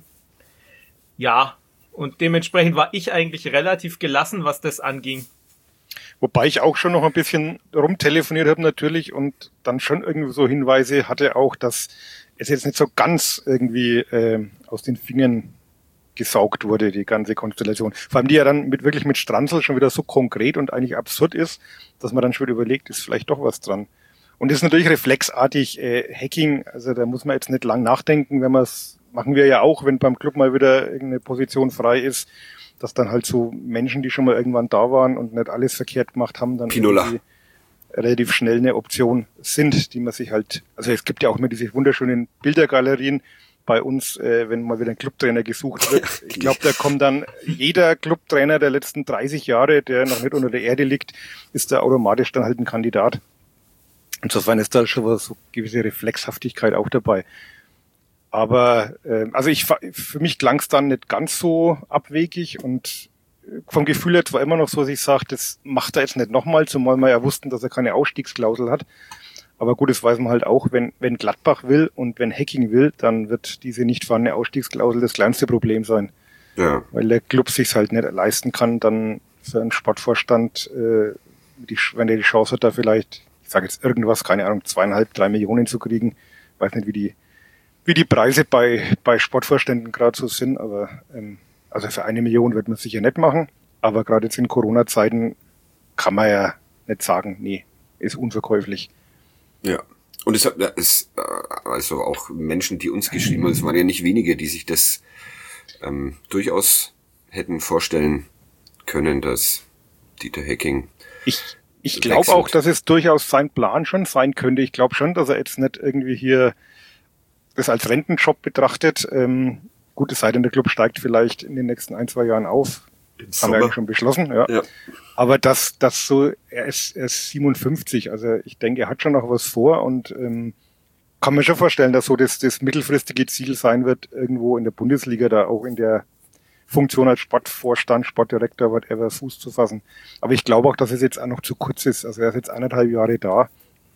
ja, und dementsprechend war ich eigentlich relativ gelassen, was das anging. Wobei ich auch schon noch ein bisschen rumtelefoniert habe natürlich und dann schon irgendwie so Hinweise hatte auch, dass es jetzt nicht so ganz irgendwie äh, aus den Fingern gesaugt wurde, die ganze Konstellation. Vor allem die ja dann mit wirklich mit Stranzl schon wieder so konkret und eigentlich absurd ist, dass man dann schon wieder überlegt, ist vielleicht doch was dran. Und das ist natürlich reflexartig äh, Hacking, also da muss man jetzt nicht lang nachdenken, wenn man es, machen wir ja auch, wenn beim Club mal wieder irgendeine Position frei ist, dass dann halt so Menschen, die schon mal irgendwann da waren und nicht alles verkehrt gemacht haben, dann irgendwie relativ schnell eine Option sind, die man sich halt, also es gibt ja auch immer diese wunderschönen Bildergalerien bei uns, äh, wenn mal wieder ein Clubtrainer gesucht wird. Ich glaube, da kommt dann jeder Clubtrainer der letzten dreißig Jahre, der noch nicht unter der Erde liegt, ist da automatisch dann halt ein Kandidat. Insofern ist da schon was, so gewisse Reflexhaftigkeit auch dabei. Aber äh, also ich für mich klang es dann nicht ganz so abwegig und vom Gefühl her war immer noch so, dass ich sage, das macht er jetzt nicht nochmal, zumal wir ja wussten, dass er keine Ausstiegsklausel hat. Aber gut, das weiß man halt auch, wenn wenn Gladbach will und wenn Hacking will, dann wird diese nicht vorhandene Ausstiegsklausel das kleinste Problem sein. Ja. Weil der Club sich's halt nicht leisten kann, dann für einen Sportvorstand, äh, die, wenn der die Chance hat, da vielleicht, ich sage jetzt irgendwas, keine Ahnung, zweieinhalb, drei Millionen zu kriegen. Ich weiß nicht, wie die wie die Preise bei bei Sportvorständen gerade so sind, aber ähm, also für eine Million wird man sicher nicht machen. Aber gerade jetzt in Corona-Zeiten kann man ja nicht sagen, nee, ist unverkäuflich. Ja, und es hat es, also auch Menschen, die uns geschrieben haben, es waren ja nicht wenige, die sich das ähm, durchaus hätten vorstellen können, dass Dieter Hecking. Ich, ich glaube auch, dass es durchaus sein Plan schon sein könnte. Ich glaube schon, dass er jetzt nicht irgendwie hier das als Rentenjob betrachtet. Ähm, gut, es sei denn, der Club steigt vielleicht in den nächsten ein, zwei Jahren auf. Das haben wir eigentlich schon beschlossen, ja. ja. Aber das, das so, er ist, er ist siebenundfünfzig, also ich denke, er hat schon noch was vor und ähm, kann mir schon vorstellen, dass so das, das mittelfristige Ziel sein wird, irgendwo in der Bundesliga da auch in der Funktion als Sportvorstand, Sportdirektor, whatever, Fuß zu fassen. Aber ich glaube auch, dass es jetzt auch noch zu kurz ist. Also er ist jetzt eineinhalb Jahre da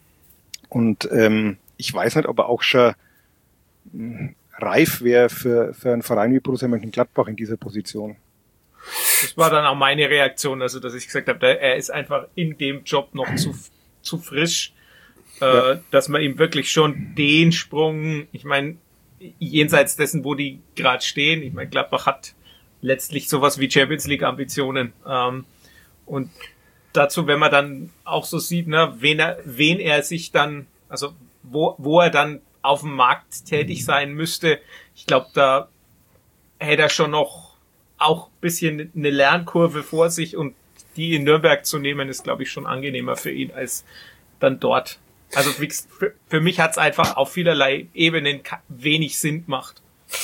und ähm, ich weiß nicht, ob er auch schon mh, reif wäre für, für einen Verein wie Borussia Mönchengladbach in dieser Position. Das war dann auch meine Reaktion, also dass ich gesagt habe, er ist einfach in dem Job noch zu zu frisch, äh, ja. dass man ihm wirklich schon den Sprung, ich meine, jenseits dessen, wo die gerade stehen, ich meine, Gladbach hat letztlich sowas wie Champions League Ambitionen ähm, und dazu, wenn man dann auch so sieht, ne, wen er, wen er sich dann, also wo wo er dann auf dem Markt tätig sein müsste, ich glaube, da hätte er schon noch auch ein bisschen eine Lernkurve vor sich und die in Nürnberg zu nehmen, ist, glaube ich, schon angenehmer für ihn als dann dort. Also für, für mich hat es einfach auf vielerlei Ebenen wenig Sinn gemacht.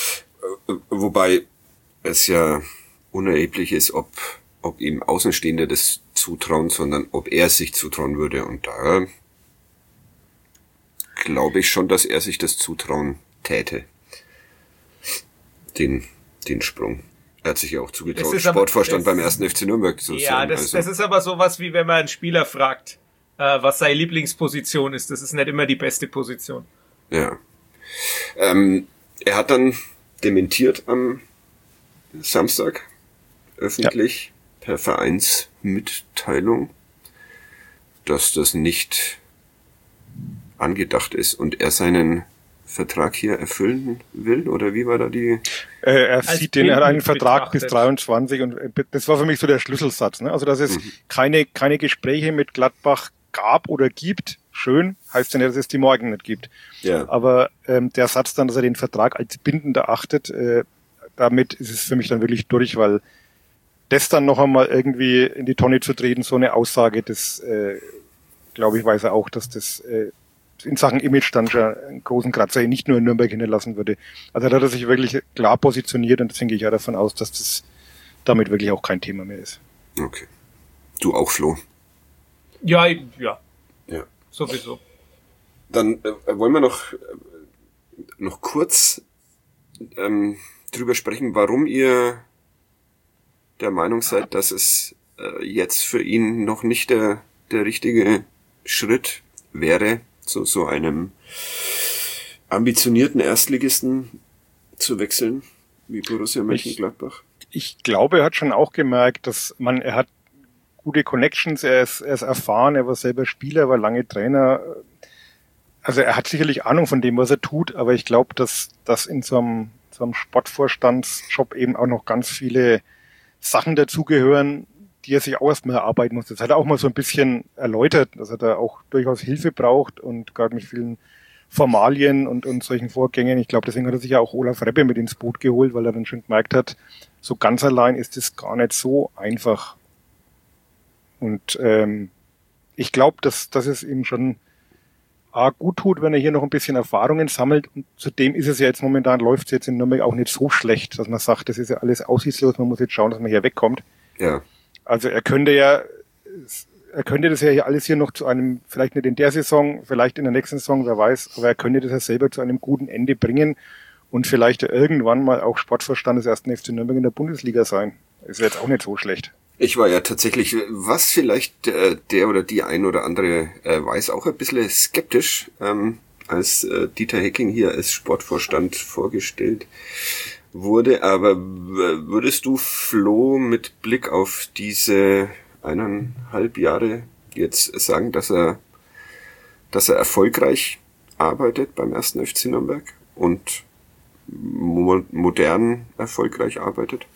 Wobei es ja unerheblich ist, ob, ob ihm Außenstehende das zutrauen, sondern ob er es sich zutrauen würde. Und da glaube ich schon, dass er sich das zutrauen täte. Den, den Sprung. Er hat sich ja auch zugetraut, Sportvorstand aber, beim ersten F C Nürnberg zu ja, sein. Ja, das, also. das ist aber sowas, wie wenn man einen Spieler fragt, äh, was seine Lieblingsposition ist. Das ist nicht immer die beste Position. Ja. Ähm, er hat dann dementiert am Samstag öffentlich ja. per Vereinsmitteilung, dass das nicht angedacht ist und er seinen Vertrag hier erfüllen will, oder wie war da die? Äh, er Als sieht den, er hat einen Vertrag betrachtet. bis dreiundzwanzig und das war für mich so der Schlüsselsatz, ne? Also, dass es mhm. keine, keine Gespräche mit Gladbach gab oder gibt, schön, heißt ja nicht, dass es die morgen nicht gibt. Ja. Aber ähm, der Satz dann, dass er den Vertrag als bindend erachtet, äh, damit ist es für mich dann wirklich durch, weil das dann noch einmal irgendwie in die Tonne zu treten, so eine Aussage, das äh, glaube ich, weiß er auch, dass das äh, in Sachen Image dann schon einen großen Kratzer nicht nur in Nürnberg hinterlassen würde. Also da hat er sich wirklich klar positioniert und deswegen gehe ich ja davon aus, dass das damit wirklich auch kein Thema mehr ist. Okay. Du auch, Flo? Ja, ja. Ja. Sowieso. Dann äh, wollen wir noch, äh, noch kurz ähm, drüber sprechen, warum ihr der Meinung seid, dass es äh, jetzt für ihn noch nicht der, der richtige Schritt wäre, zu so einem ambitionierten Erstligisten zu wechseln, wie Borussia Mönchengladbach? Ich, ich glaube, er hat schon auch gemerkt, dass man, er hat gute Connections, er ist, er ist erfahren, er war selber Spieler, er war lange Trainer. Also er hat sicherlich Ahnung von dem, was er tut, aber ich glaube, dass, dass in so einem, so einem Sportvorstandsjob eben auch noch ganz viele Sachen dazugehören, die er sich auch erstmal erarbeiten muss. Das hat er auch mal so ein bisschen erläutert, dass er da auch durchaus Hilfe braucht und gerade mit vielen Formalien und, und solchen Vorgängen. Ich glaube, deswegen hat er sich ja auch Olaf Reppe mit ins Boot geholt, weil er dann schon gemerkt hat, so ganz allein ist es gar nicht so einfach. Und ähm, ich glaube, dass, dass es ihm schon A, gut tut, wenn er hier noch ein bisschen Erfahrungen sammelt. Und zudem ist es ja jetzt momentan, läuft es jetzt in Nürnberg auch nicht so schlecht, dass man sagt, das ist ja alles aussichtslos, man muss jetzt schauen, dass man hier wegkommt. Ja. Also er könnte ja, er könnte das ja hier alles hier noch zu einem, vielleicht nicht in der Saison, vielleicht in der nächsten Saison, wer weiß, aber er könnte das ja selber zu einem guten Ende bringen und vielleicht irgendwann mal auch Sportvorstand des ersten F C Nürnberg in der Bundesliga sein. Ist jetzt auch nicht so schlecht. Ich war ja tatsächlich, was vielleicht äh, der oder die ein oder andere äh, weiß, auch ein bisschen skeptisch, ähm, als äh, Dieter Hecking hier als Sportvorstand vorgestellt wurde. Aber w- würdest du, Flo, mit Blick auf diese eineinhalb Jahre jetzt sagen, dass er, dass er erfolgreich arbeitet beim ersten F C Nürnberg und mo- modern erfolgreich arbeitet?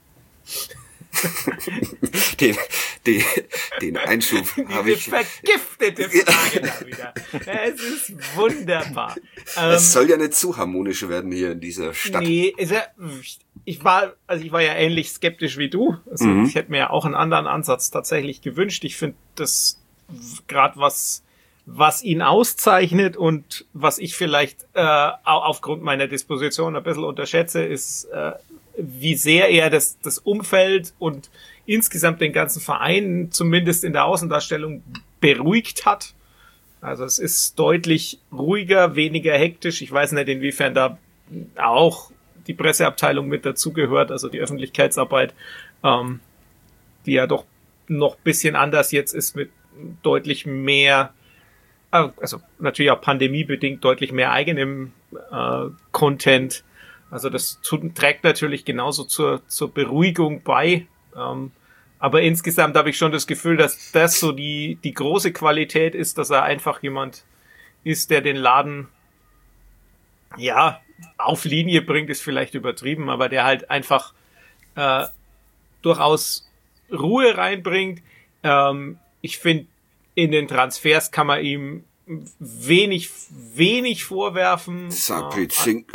den, den, den Einschub habe ich. Vergiftete Frage da wieder. Es ist wunderbar. Es ähm, soll ja nicht zu harmonisch werden hier in dieser Stadt. Nee, ist ja, ich war, also ich war ja ähnlich skeptisch wie du. Also mhm. ich hätte mir ja auch einen anderen Ansatz tatsächlich gewünscht. Ich finde das gerade was, was ihn auszeichnet und was ich vielleicht äh, aufgrund meiner Disposition ein bisschen unterschätze, ist äh, wie sehr er das, das Umfeld und insgesamt den ganzen Verein zumindest in der Außendarstellung beruhigt hat. Also es ist deutlich ruhiger, weniger hektisch. Ich weiß nicht, inwiefern da auch die Presseabteilung mit dazugehört, also die Öffentlichkeitsarbeit, ähm, die ja doch noch ein bisschen anders jetzt ist mit deutlich mehr, also natürlich auch pandemiebedingt deutlich mehr eigenem äh, Content. Also das trägt natürlich genauso zur, zur Beruhigung bei. Ähm, aber insgesamt habe ich schon das Gefühl, dass das so die, die große Qualität ist, dass er einfach jemand ist, der den Laden, ja, auf Linie bringt, ist vielleicht übertrieben, aber der halt einfach äh, durchaus Ruhe reinbringt. Ähm, ich finde, in den Transfers kann man ihm wenig, wenig vorwerfen. Sabrit Singh.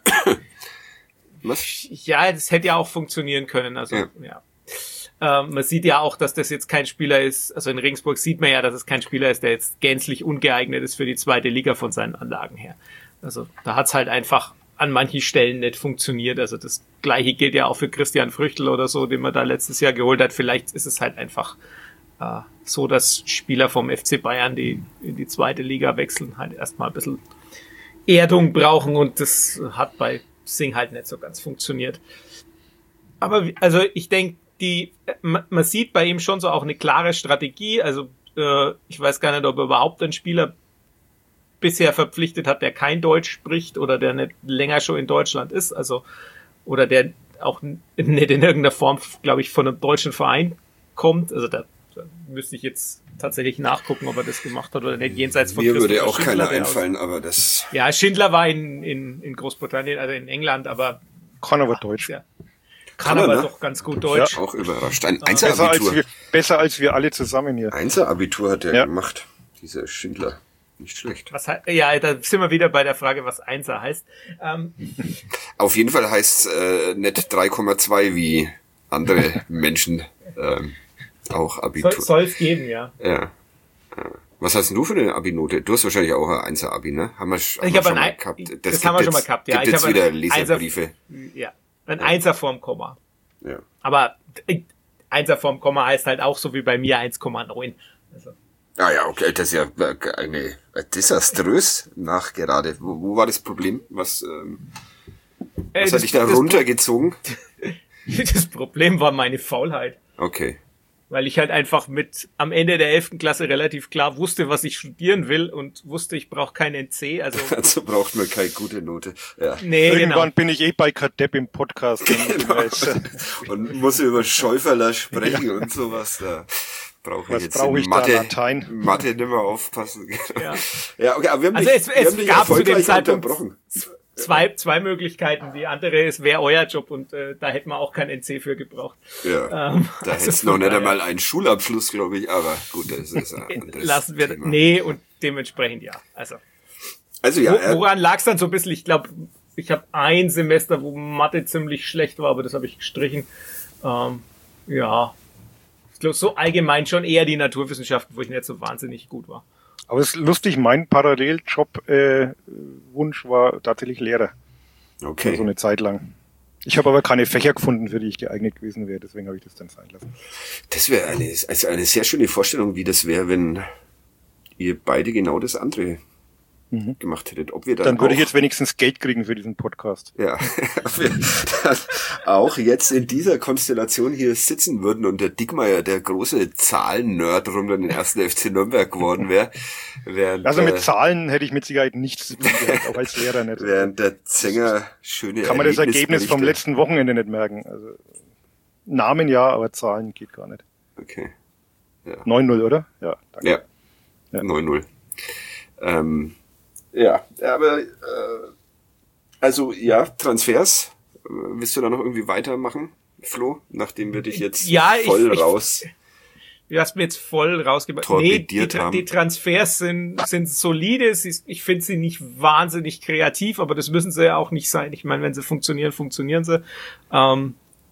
Was? Ja, das hätte ja auch funktionieren können. Also ja. ja. Ähm, man sieht ja auch, dass das jetzt kein Spieler ist. Also in Regensburg sieht man ja, dass es kein Spieler ist, der jetzt gänzlich ungeeignet ist für die zweite Liga von seinen Anlagen her. Also da hat's halt einfach an manchen Stellen nicht funktioniert. Also das Gleiche gilt ja auch für Christian Früchtl oder so, den man da letztes Jahr geholt hat. Vielleicht ist es halt einfach äh, so, dass Spieler vom F C Bayern, die in die zweite Liga wechseln, halt erstmal ein bisschen Erdung brauchen und das hat bei Singh halt nicht so ganz funktioniert. Aber also ich denke, die man, man sieht bei ihm schon so auch eine klare Strategie. Also äh, ich weiß gar nicht, ob er überhaupt einen Spieler bisher verpflichtet hat, der kein Deutsch spricht oder der nicht länger schon in Deutschland ist. Also oder der auch nicht in irgendeiner Form, glaube ich, von einem deutschen Verein kommt. Also da, da müsste ich jetzt tatsächlich nachgucken, ob er das gemacht hat oder nicht. Jenseits von Mir würde Christopher auch Schindler, keiner einfallen, aber das... Ja, Schindler war in, in, in Großbritannien, also in England, aber... Kann aber ja, Deutsch. Ja, kann, kann aber ne? doch ganz gut Deutsch. Ja, auch überrascht. Ein Besser als, Einser-Abitur. wir, besser als wir alle zusammen hier. Einser-Abitur hat er ja. gemacht, dieser Schindler. Nicht schlecht. Was, ja, da sind wir wieder bei der Frage, was Einser heißt. Ähm, Auf jeden Fall heißt äh, nicht drei Komma zwei wie andere Menschen ähm, auch Abitur. Soll es geben, ja. Ja. Was hast denn du für eine Abi-Note? Du hast wahrscheinlich auch ein Einser-Abi, ne? Haben wir, haben ich wir habe schon ein, mal gehabt. Das, das haben wir jetzt, schon mal gehabt, ja. Gibt ich jetzt habe wieder ein Leserbriefe. Einser, ja, ein ja. Einser vorm Komma. Ja. Aber Einser vorm Komma heißt halt auch so wie bei mir eins Komma neun. Also. Ah ja, okay, das ist ja eine desaströs nachgerade. Wo, wo war das Problem? Was, ähm, was äh, hat das, dich da das runtergezogen? Das Problem war meine Faulheit. Okay. Weil ich halt einfach mit am Ende der elften Klasse relativ klar wusste, was ich studieren will und wusste, ich brauche keinen N C. Also, also braucht man keine gute Note. Ja. Nee, Irgendwann genau. bin ich eh bei Kadepp im Podcast. Genau. Und muss über Schäuferler sprechen ja. und sowas. Da brauche ich was jetzt brauche ich Mathe, da Latein? Mathe nicht mehr aufpassen. Ja, ja okay, aber wir haben also dich, es, wir es haben dich gab zu dem erfolgreich Zeitpunkt unterbrochen. zwei, zwei Möglichkeiten. Die andere ist, wäre euer Job und äh, da hätten wir auch keinen N C für gebraucht. Ja, ähm, da also hättest du noch nicht daher. einmal einen Schulabschluss, glaube ich, aber gut, das ist ein anderes Lassen wir Thema. Nee, und dementsprechend ja. Also, Also ja, Wo, woran lag es dann so ein bisschen? Ich glaube, ich habe ein Semester, wo Mathe ziemlich schlecht war, aber das habe ich gestrichen. Ähm, ja, ich glaube, so allgemein schon eher die Naturwissenschaften, wo ich nicht so wahnsinnig gut war. Aber es ist lustig, mein Paralleljob äh, Wunsch war tatsächlich Lehrer. okay. So eine Zeit lang. Ich habe aber keine Fächer gefunden, für die ich geeignet gewesen wäre, deswegen habe ich das dann sein lassen. Das wäre eine, also eine sehr schöne Vorstellung, wie das wäre, wenn ihr beide genau das andere mhm. gemacht hättet. Ob wir dann, dann würde auch, ich jetzt wenigstens Geld kriegen für diesen Podcast. Ja, ob wir dann auch jetzt in dieser Konstellation hier sitzen würden und der Dickmeier, der große Zahlen-Nerd rund um den ersten F C Nürnberg geworden wäre. Während, also mit äh, Zahlen hätte ich mit Sicherheit nichts zu tun gehabt, auch als Lehrer nicht. Während der Zenger schöne Kann man das Ergebnis vom Erlebnisberichte- letzten Wochenende nicht merken. Also Namen ja, aber Zahlen geht gar nicht. Okay. neun null, oder? Ja, danke. Ja, Ja. neun null. Ähm, ja, aber äh, also ja, Transfers. Äh, willst du da noch irgendwie weitermachen, Flo? Nachdem wir dich jetzt Ja, ich- voll ich- raus... Du hast mir jetzt voll rausgebracht. Nee, die, torpediert Tra- haben. die Transfers sind, sind solide. Sie, ich finde sie nicht wahnsinnig kreativ, aber das müssen sie ja auch nicht sein. Ich meine, wenn sie funktionieren, funktionieren sie. Ähm,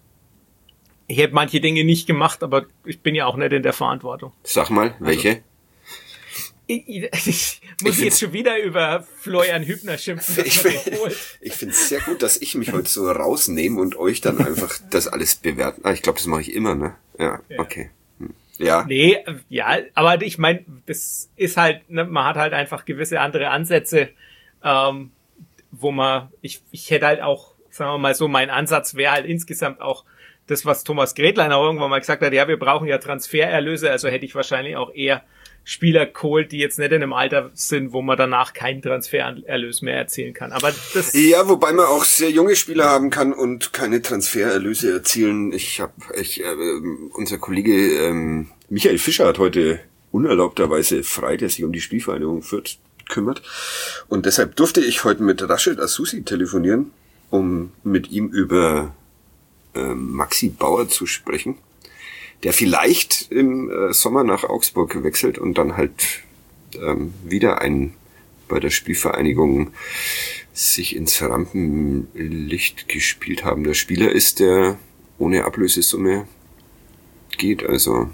ich hätte manche Dinge nicht gemacht, aber ich bin ja auch nicht in der Verantwortung. Sag mal, welche? Ich, ich, ich muss Ich jetzt schon wieder über Florian Hübner schimpfen. dass Ich, man den holt. ich finde es sehr gut, dass ich mich heute so rausnehme und euch dann einfach das alles bewerten. Ah, ich glaube, das mache ich immer, ne? Ja, Ja. okay. Hm. Ja, Nee, äh, ja, aber ich meine, das ist halt, ne, man hat halt einfach gewisse andere Ansätze, ähm, wo man, ich, ich hätte halt auch, sagen wir mal so, mein Ansatz wäre halt insgesamt auch das, was Thomas Gretlein auch irgendwann mal gesagt hat, ja, wir brauchen ja Transfererlöse, also hätte ich wahrscheinlich auch eher Spieler geholt, die jetzt nicht in einem Alter sind, wo man danach keinen Transfererlös mehr erzielen kann. Aber das... Ja, wobei man auch sehr junge Spieler haben kann und keine Transfererlöse erzielen. Ich habe, ich, äh, unser Kollege ähm, Michael Fischer hat heute unerlaubterweise frei, der sich um die Spielvereinigung Fürth kümmert. Und deshalb durfte ich heute mit Rashid Asusi telefonieren, um mit ihm über ähm, Maxi Bauer zu sprechen, der vielleicht im äh, Sommer nach Augsburg wechselt und dann halt ähm, wieder ein bei der Spielvereinigung sich ins Rampenlicht gespielt haben. Der Spieler ist, der ohne Ablösesumme geht. Also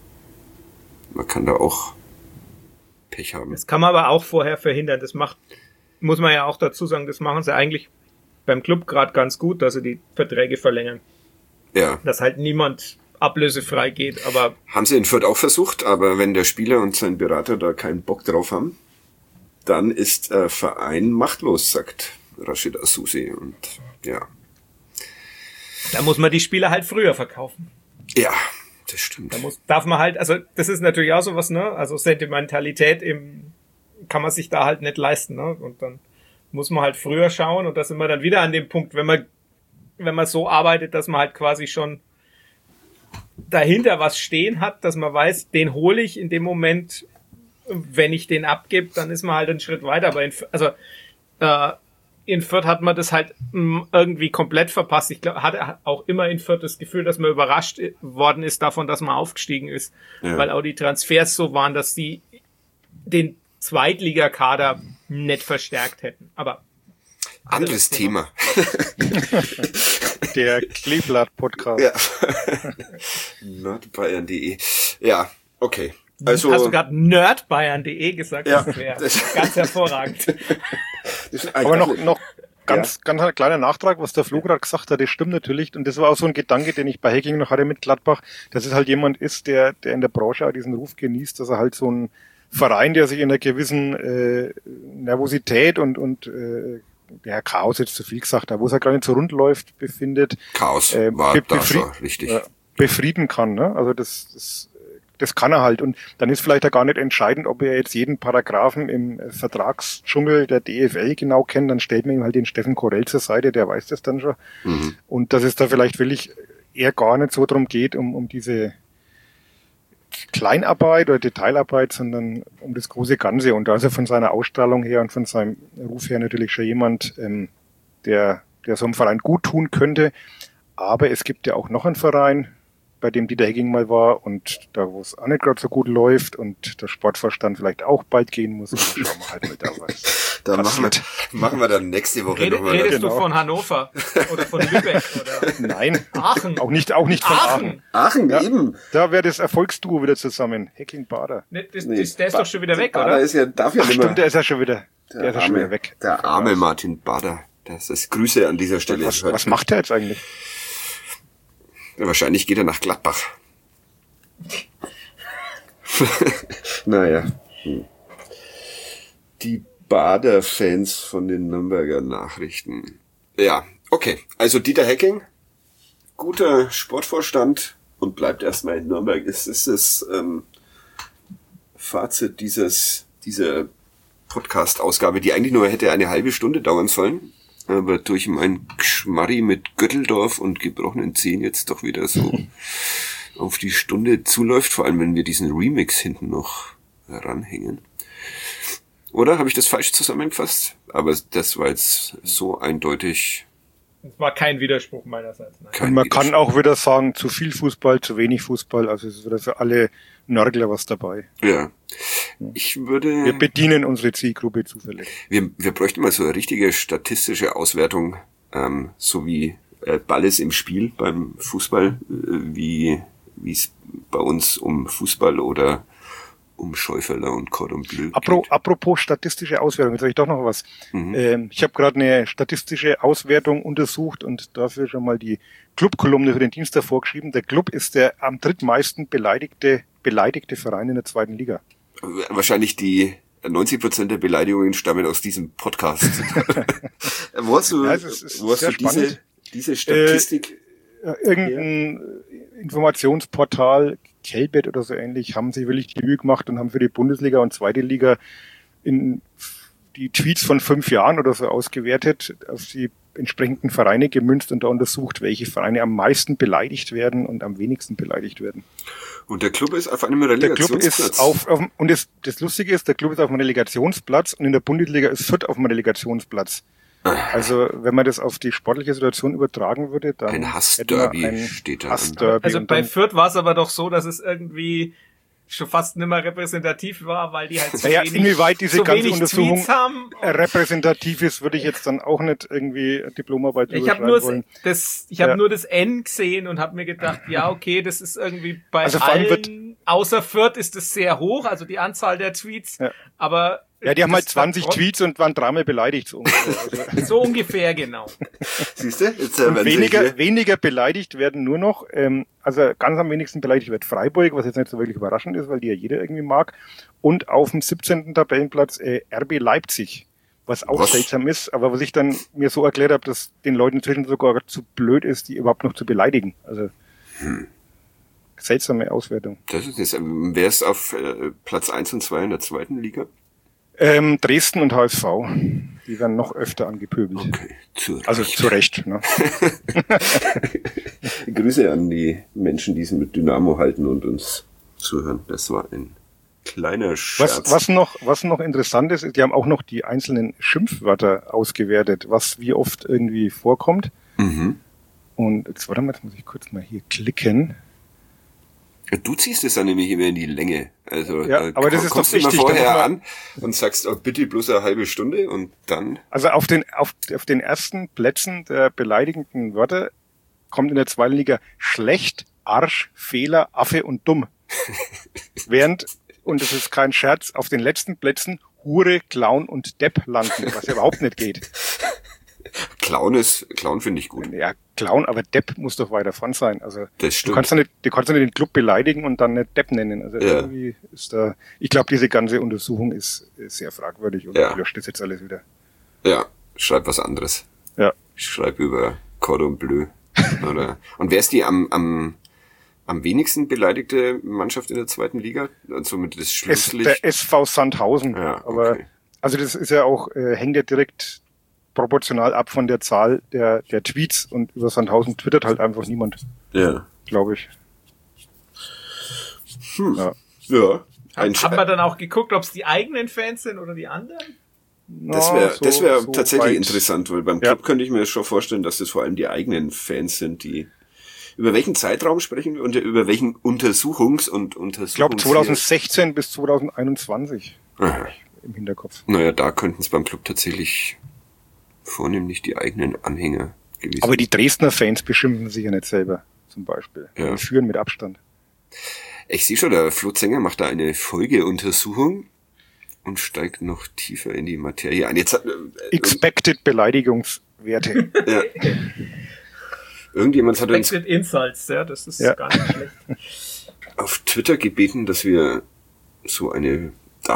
man kann da auch Pech haben. Das kann man aber auch vorher verhindern. Das macht, muss man ja auch dazu sagen, das machen sie eigentlich beim Club gerade ganz gut, dass sie die Verträge verlängern. Ja, Dass halt niemand ablösefrei geht, aber... Haben sie in Fürth auch versucht, aber wenn der Spieler und sein Berater da keinen Bock drauf haben, dann ist der Verein machtlos, sagt Rashid Asusi. Und ja. Da muss man die Spieler halt früher verkaufen. Ja, das stimmt. Da muss, darf man halt, also das ist natürlich auch sowas, ne? Also Sentimentalität im, kann man sich da halt nicht leisten, ne? Und dann muss man halt früher schauen und da sind wir dann wieder an dem Punkt, wenn man, wenn man so arbeitet, dass man halt quasi schon dahinter was stehen hat, dass man weiß, den hole ich in dem Moment, wenn ich den abgebe, dann ist man halt einen Schritt weiter. Aber in, also äh, in Fürth hat man das halt irgendwie komplett verpasst. Ich glaube, hatte auch immer in Fürth das Gefühl, dass man überrascht worden ist davon, dass man aufgestiegen ist, ja. Weil auch die Transfers so waren, dass die den Zweitligakader nicht verstärkt hätten. Aber anderes Thema. Der Kleeblatt-Podcast. Ja. nordbayern punkt de. Ja, okay. Also, hast du gerade nerdbayern punkt de gesagt? Ja, das wäre ganz hervorragend. Aber noch, noch ganz, ja. ganz ein kleiner Nachtrag, was der Flo gerade gesagt hat, das stimmt natürlich. Und das war auch so ein Gedanke, den ich bei Hacking noch hatte mit Gladbach, dass es halt jemand ist, der, der in der Branche auch diesen Ruf genießt, dass er halt so ein Verein, der sich in einer gewissen äh, Nervosität und, und äh, ja, Chaos jetzt zu viel gesagt, da wo es ja gar nicht so rund läuft, befindet. Chaos äh, war be- da schon, richtig. Äh, befrieden kann, ne? Also das, das, das kann er halt. Und dann ist vielleicht auch gar nicht entscheidend, ob er jetzt jeden Paragraphen im Vertragsdschungel der D F L genau kennt, dann stellt man ihm halt den Steffen Korell zur Seite, der weiß das dann schon. Mhm. Und dass es da vielleicht wirklich eher gar nicht so drum geht, um, um diese Kleinarbeit oder Detailarbeit, sondern um das große Ganze. Und also von seiner Ausstrahlung her und von seinem Ruf her natürlich schon jemand, ähm, der, der so einem Verein gut tun könnte. Aber es gibt ja auch noch einen Verein, bei dem Dieter Hecking mal war und da, wo es auch nicht gerade so gut läuft und der Sportvorstand vielleicht auch bald gehen muss. Und dann schauen wir halt mal da was. Da machen wir, machen wir dann nächste Woche Rede, nochmal. Redest genau. du von Hannover oder von Lübeck? Oder? Nein. Aachen. Auch nicht, auch nicht von Aachen. Aachen, Aachen ja, eben. Da wäre das Erfolgsduo wieder zusammen. Hecking Bader. Ne, das, Nee, das, der ist ba- doch schon wieder weg, Bader oder? ist ja, darf ja Ach, nicht mehr. stimmt, der ist ja schon wieder, der, Der ist ja schon arme, wieder weg. der arme Martin Bader. Das ist Grüße an dieser Stelle. Was, was macht der jetzt eigentlich? Ja, wahrscheinlich geht er nach Gladbach. Naja. Hm. Die Bader-Fans von den Nürnberger Nachrichten. Ja, okay. Also Dieter Hecking, guter Sportvorstand und bleibt erstmal in Nürnberg. Ist, ist das ähm, Fazit dieses dieser Podcast-Ausgabe, die eigentlich nur hätte eine halbe Stunde dauern sollen, aber durch mein Geschmarri mit Götteldorf und gebrochenen Zehen jetzt doch wieder so auf die Stunde zuläuft, vor allem wenn wir diesen Remix hinten noch ranhängen. Oder habe ich das falsch zusammengefasst? Aber das war jetzt so eindeutig. Das war kein Widerspruch meinerseits. Nein. Und man kann auch wieder sagen, zu viel Fußball, zu wenig Fußball, also es ist wieder für alle Nörgler was dabei. Ja. Ich würde. Wir bedienen unsere Zielgruppe zufällig. Wir, wir bräuchten mal so eine richtige statistische Auswertung, ähm, so wie äh, Ball ist im Spiel beim Fußball, äh, wie wie es bei uns um Fußball oder um Schäuferler und Cordon Bleu Apro, geht. Apropos statistische Auswertung, jetzt habe ich doch noch was. Mhm. Ähm, ich habe gerade eine statistische Auswertung untersucht und dafür schon mal die Clubkolumne für den Dienstag vorgeschrieben. Der Club ist der am drittmeisten beleidigte, beleidigte Verein in der zweiten Liga. Wahrscheinlich die neunzig Prozent der Beleidigungen stammen aus diesem Podcast. Wo hast du, Ja, es ist- es ist wo hast sehr du diese, spannend. diese Statistik? Äh, irgendein Informationsportal, Kelbet oder so ähnlich, haben sich wirklich die Mühe gemacht und haben für die Bundesliga und zweite Liga in die Tweets von fünf Jahren oder so ausgewertet, auf die entsprechenden Vereine gemünzt und da untersucht, welche Vereine am meisten beleidigt werden und am wenigsten beleidigt werden. Und der Club ist auf einem Der Club Relegationsplatz. ist auf, auf und das, das Lustige ist, der Club ist auf einem Relegationsplatz und in der Bundesliga ist Fürth auf einem Relegationsplatz. Also wenn man das auf die sportliche Situation übertragen würde, dann Ein hätten wir Hassderby ein steht da. Hassderby Also und bei dann- Fürth war es aber doch so, dass es irgendwie schon fast nicht mehr repräsentativ war, weil die halt so Naja, wenig, inwieweit diese so ganze wenig Untersuchung Tweets haben. repräsentativ ist, würde ich jetzt dann auch nicht irgendwie Diplomarbeit Ich habe überschreiben nur wollen. das, ich habe Ja. nur das N gesehen und habe mir gedacht, ja okay, das ist irgendwie bei Also vor allem allen wird- außer Fürth ist es sehr hoch, also die Anzahl der Tweets, Ja. aber... Ja, die haben halt das zwanzig trotz- Tweets und waren dreimal beleidigt. So ungefähr. Also, So ungefähr, genau. Siehst du? Jetzt äh, und werden sie weniger, hier- weniger beleidigt werden nur noch, ähm, also ganz am wenigsten beleidigt wird Freiburg, was jetzt nicht so wirklich überraschend ist, weil die ja jeder irgendwie mag. Und auf dem siebzehnten Tabellenplatz äh, R B Leipzig, was auch Was? seltsam ist, aber was ich dann mir so erklärt habe, dass den Leuten inzwischen sogar zu blöd ist, die überhaupt noch zu beleidigen. Also Hm. seltsame Auswertung. Das ist jetzt, ähm, wer ist auf äh, Platz eins und zwei in der zweiten Liga? Ähm, Dresden und H S V, die werden noch öfter angepöbelt. Okay, zu Recht. Also zu Recht. Ne? Grüße an die Menschen, die es mit Dynamo halten und uns zuhören. Das war ein kleiner Scherz. Was, was noch, was noch interessant ist, die haben auch noch die einzelnen Schimpfwörter ausgewertet, was wie oft irgendwie vorkommt. Mhm. Und jetzt, warte mal, jetzt muss ich kurz mal hier klicken. Du ziehst es dann nämlich immer in die Länge. Also Ja, da aber das ist kommst doch du immer wichtig, da vorher muss an man- und sagst, oh, bitte bloß eine halbe Stunde und dann. Also auf den, auf, auf den ersten Plätzen der beleidigenden Wörter kommt in der zweiten Liga schlecht, Arsch, Fehler, Affe und dumm. Während, und das ist kein Scherz, auf den letzten Plätzen Hure, Clown und Depp landen, was ja überhaupt nicht geht. Clown ist, Clown finde ich gut. Ja, Clown, aber Depp muss doch weiter vorn sein. Also Das du stimmt. kannst doch nicht, du kannst doch nicht den Club beleidigen und dann nicht Depp nennen. Also Ja. irgendwie ist da, ich glaube, diese ganze Untersuchung ist, ist sehr fragwürdig und Ja. ich lösche das jetzt alles wieder. Ja, schreib was anderes. Ja. Ich schreibe über Cordon Bleu. Oder, und wer ist die am, am, am wenigsten beleidigte Mannschaft in der zweiten Liga? Also mit das Es, Schlusslicht. der S V Sandhausen. Ja, Aber okay. also das ist ja auch, äh, hängt ja direkt proportional ab von der Zahl der, der Tweets und über Sandhausen twittert halt einfach niemand, Ja. glaube ich. Hm. Ja. Ja. Ein Haben wir dann auch geguckt, ob es die eigenen Fans sind oder die anderen? Das Na, wäre so- das wäre so tatsächlich weit. interessant, weil beim Ja. Club könnte ich mir schon vorstellen, dass das vor allem die eigenen Fans sind, die über welchen Zeitraum sprechen wir und über welchen Untersuchungs- und Untersuchungs... Ich glaube zweitausendsechzehn bis zweitausendeinundzwanzig Aha. im Hinterkopf. Naja, da könnten es beim Club tatsächlich vornehmlich die eigenen Anhänger gewesen Aber die Dresdner Fans beschimpfen sich ja nicht selber, zum Beispiel. Ja. Die führen mit Abstand. Ich sehe schon, der Flo Zenger macht da eine Folgeuntersuchung und steigt noch tiefer in die Materie ein. Jetzt hat, äh, Expected Beleidigungswerte. ja. Irgendjemand hat uns Expected Insults, ja, das ist Ja. gar nicht schlecht. auf Twitter gebeten, dass wir so eine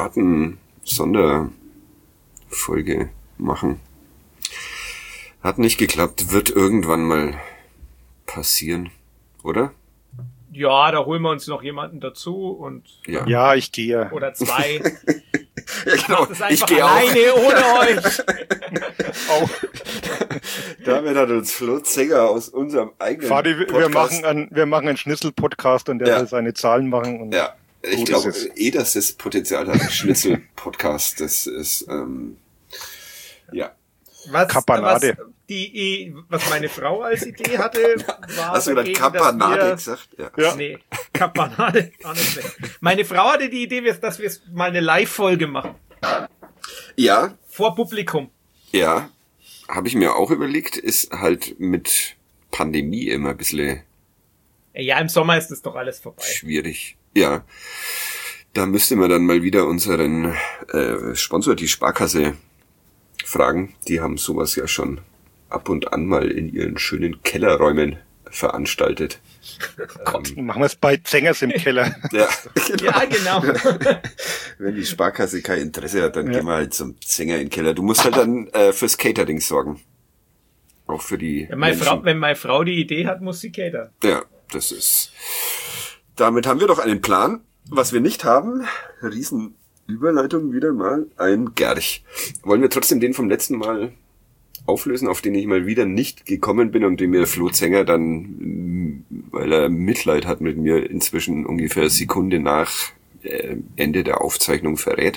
Daten-Sonderfolge machen. Hat nicht geklappt, wird irgendwann mal passieren, oder? Ja, da holen wir uns noch jemanden dazu und Ja, Ja, ich gehe ja. oder zwei. ja genau. Das einfach Ich gehe auch. alleine ohne euch. Auch. Damit hat uns Flo Zenger aus unserem eigenen Fadi, wir Podcast... machen einen, wir machen einen Schnitzel-Podcast und der Ja. soll seine Zahlen machen. Und Ja, ich Gut glaube ist es. eh, dass das Potenzial hat. Schnitzel-Podcast, das ist, ähm, ja. Was, Kapanade. was, die, was meine Frau als Idee hatte, war Hast du gerade dagegen, Kapanade dass wir, gesagt? Ja. Ja. Nee, Kapanade. auch nicht schlecht. Meine Frau hatte die Idee, dass wir mal eine Live-Folge machen. Ja, Vor Publikum. ja. Habe ich mir auch überlegt, ist halt mit Pandemie immer ein bisschen Ja, im Sommer ist das doch alles vorbei. schwierig. Ja. Da müsste man dann mal wieder unseren äh, Sponsor, die Sparkasse, fragen. Die haben sowas ja schon ab und an mal in ihren schönen Kellerräumen veranstaltet. Ähm, machen wir es bei Zengers im Keller. ja, genau. Ja, genau. Wenn die Sparkasse kein Interesse hat, dann Ja. gehen wir halt zum Sänger in den Keller. Du musst halt dann äh, fürs Catering sorgen. Auch für die Wenn meine, Menschen. Frau, wenn meine Frau die Idee hat, muss sie catern. Ja, das ist... Damit haben wir doch einen Plan. Was wir nicht haben, Riesenüberleitung wieder mal, ein Gerch. Wollen wir trotzdem den vom letzten Mal auflösen, auf den ich mal wieder nicht gekommen bin und den mir Flo Zenger dann, weil er Mitleid hat mit mir, inzwischen ungefähr Sekunde nach äh, Ende der Aufzeichnung verrät.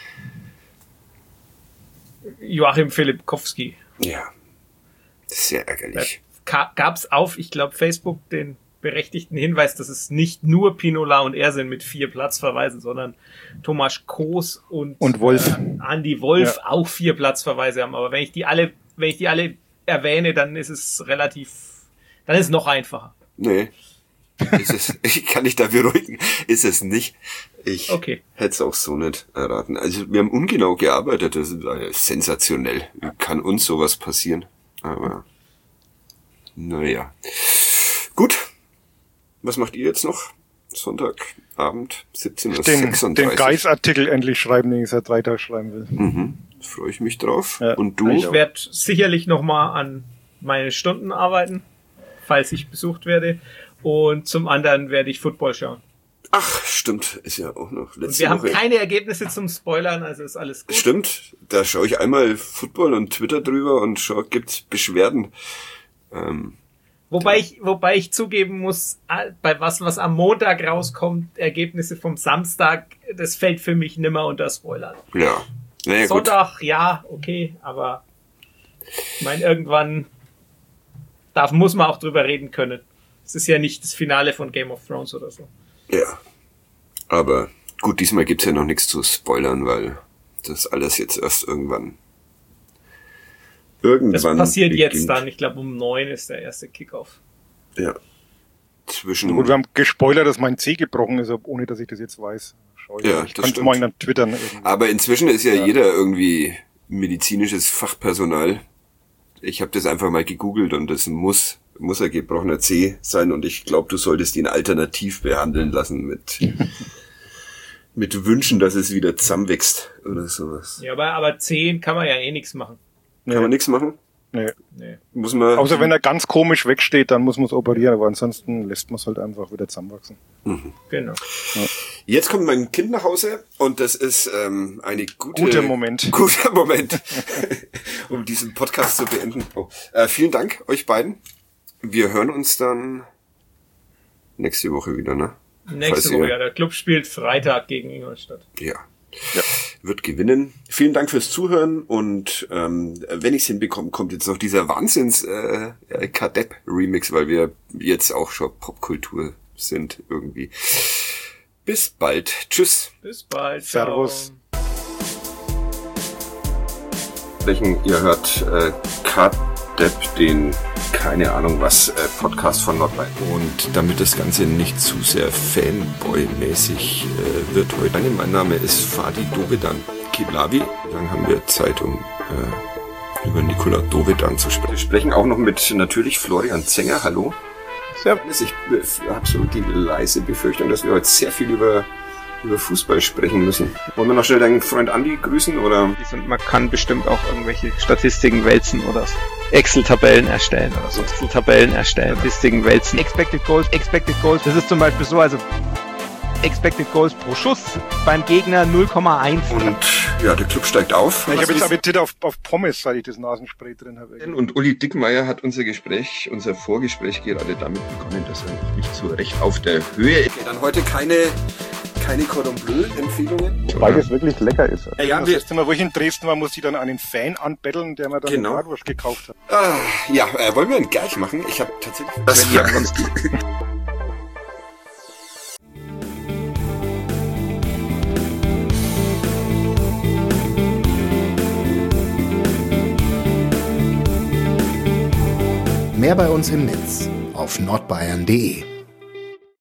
Joachim Filipkowski. Ja, sehr ärgerlich. Ka- Gab's auf, ich glaube, Facebook den berechtigten Hinweis, dass es nicht nur Pinola und er sind mit vier Platzverweisen, sondern Thomas Koos und, Und Wolf. Äh, Andi Wolf Ja. auch vier Platzverweise haben. Aber wenn ich die alle, wenn ich die alle erwähne, dann ist es relativ, dann ist es noch einfacher. Nee, Ist es, ich kann dich da beruhigen, ist es nicht. Ich okay. hätte es auch so nicht erraten. Also wir haben ungenau gearbeitet, das ist äh, sensationell. Wie kann uns sowas passieren? Aber naja. Gut. Was macht ihr jetzt noch? Sonntagabend, siebzehn Uhr sechsunddreißig. Den, den Geis-Artikel endlich schreiben, den ich seit drei Tagen schreiben will. Mhm. Da freue ich mich drauf. Ja. Und du? Ich werde sicherlich nochmal an meine Stunden arbeiten, falls ich besucht werde. Und zum anderen werde ich Football schauen. Ach, stimmt. Ist ja auch noch letzte Und wir Woche. haben keine Ergebnisse zum Spoilern, also ist alles gut. Stimmt. Da schaue ich einmal Football und Twitter drüber und schau, gibt's Beschwerden. Ähm, Wobei ich, wobei ich zugeben muss, bei was, was am Montag rauskommt, Ergebnisse vom Samstag, das fällt für mich nimmer unter Spoilern. ja. Naja, Sonntag, ja, okay, aber ich meine, irgendwann darf, muss man auch drüber reden können. Es ist ja nicht das Finale von Game of Thrones oder so. gut. Ja. Aber gut, diesmal gibt's ja noch nichts zu spoilern, weil das alles jetzt erst irgendwann Irgendwann Das passiert beginnt. jetzt dann. Ich glaube, um neun ist der erste Kickoff. Ja. Zwischen. Gut, wir haben gespoilert, dass mein Zeh gebrochen ist, ohne dass ich das jetzt weiß. Schau ich Ja, ich das kann es stimmt. morgen dann twittern. Irgendwie. Aber inzwischen ist ja, Ja. jeder irgendwie medizinisches Fachpersonal. Ich habe das einfach mal gegoogelt und das muss muss ein gebrochener Zeh sein und ich glaube, du solltest ihn alternativ behandeln lassen mit mit Wünschen, dass es wieder zusammenwächst oder sowas. Ja, aber, aber zehn kann man ja eh nichts machen. Kann man nichts machen? Nee. Nee. Muss man. Außer wenn er ganz komisch wegsteht, dann muss man es operieren, aber ansonsten lässt man es halt einfach wieder zusammenwachsen. Genau. Jetzt kommt mein Kind nach Hause und das ist ähm, eine gute, Guter Moment. Guter Moment, um diesen Podcast zu beenden. Oh. Äh, vielen Dank euch beiden. Wir hören uns dann nächste Woche wieder, ne? Nächste Falls Woche, ihr- ja. Der Club spielt Freitag gegen Ingolstadt. Ja. Ja. Wird gewinnen. Vielen Dank fürs Zuhören und ähm, wenn ich es hinbekomme, kommt jetzt noch dieser Wahnsinns äh, äh, Kadepp-Remix, weil wir jetzt auch schon Popkultur sind irgendwie. Bis bald. Tschüss. Bis bald. Servus. Sprechen. Ihr hört äh, Kadepp, den keine Ahnung was äh, Podcast von Nordbayern. Und damit das Ganze nicht zu sehr Fanboy-mäßig äh, wird heute. Mein Name ist Fadi Dovedan Kiblavi. Dann haben wir Zeit, um äh, über Nikola Dovedan zu sprechen. Wir sprechen auch noch mit natürlich Florian Zenger. Hallo. Servus. Ich habe so die leise Befürchtung, dass wir heute sehr viel über über Fußball sprechen müssen. Wollen wir noch schnell deinen Freund Andi grüßen, oder? Und man kann bestimmt auch irgendwelche Statistiken wälzen oder Excel-Tabellen erstellen oder so. Excel-Tabellen erstellen, Statistiken wälzen. Expected Goals, Expected Goals. Das ist zum Beispiel so, also Expected Goals pro Schuss beim Gegner null Komma eins. Und ja, der Club steigt auf. Ich Was habe jetzt ist- Appetit auf, auf Pommes, seit ich das Nasenspray drin habe. Und Uli Dickmeyer hat unser Gespräch, unser Vorgespräch gerade damit begonnen, dass er nicht so recht auf der Höhe ist. Dann heute keine, keine Cordon Bleu-Empfehlungen. Weil es wirklich lecker ist. Ja, ja, das wir- letzte Mal, wo ich in Dresden war, musste ich dann einen Fan anbetteln, der mir dann Genau. eine Bratwurst gekauft hat. Ah, ja, äh, wollen wir einen Gleich machen? Ich habe tatsächlich... Das Wenn ihr sonst Mehr bei uns im Netz auf nordbayern punkt de.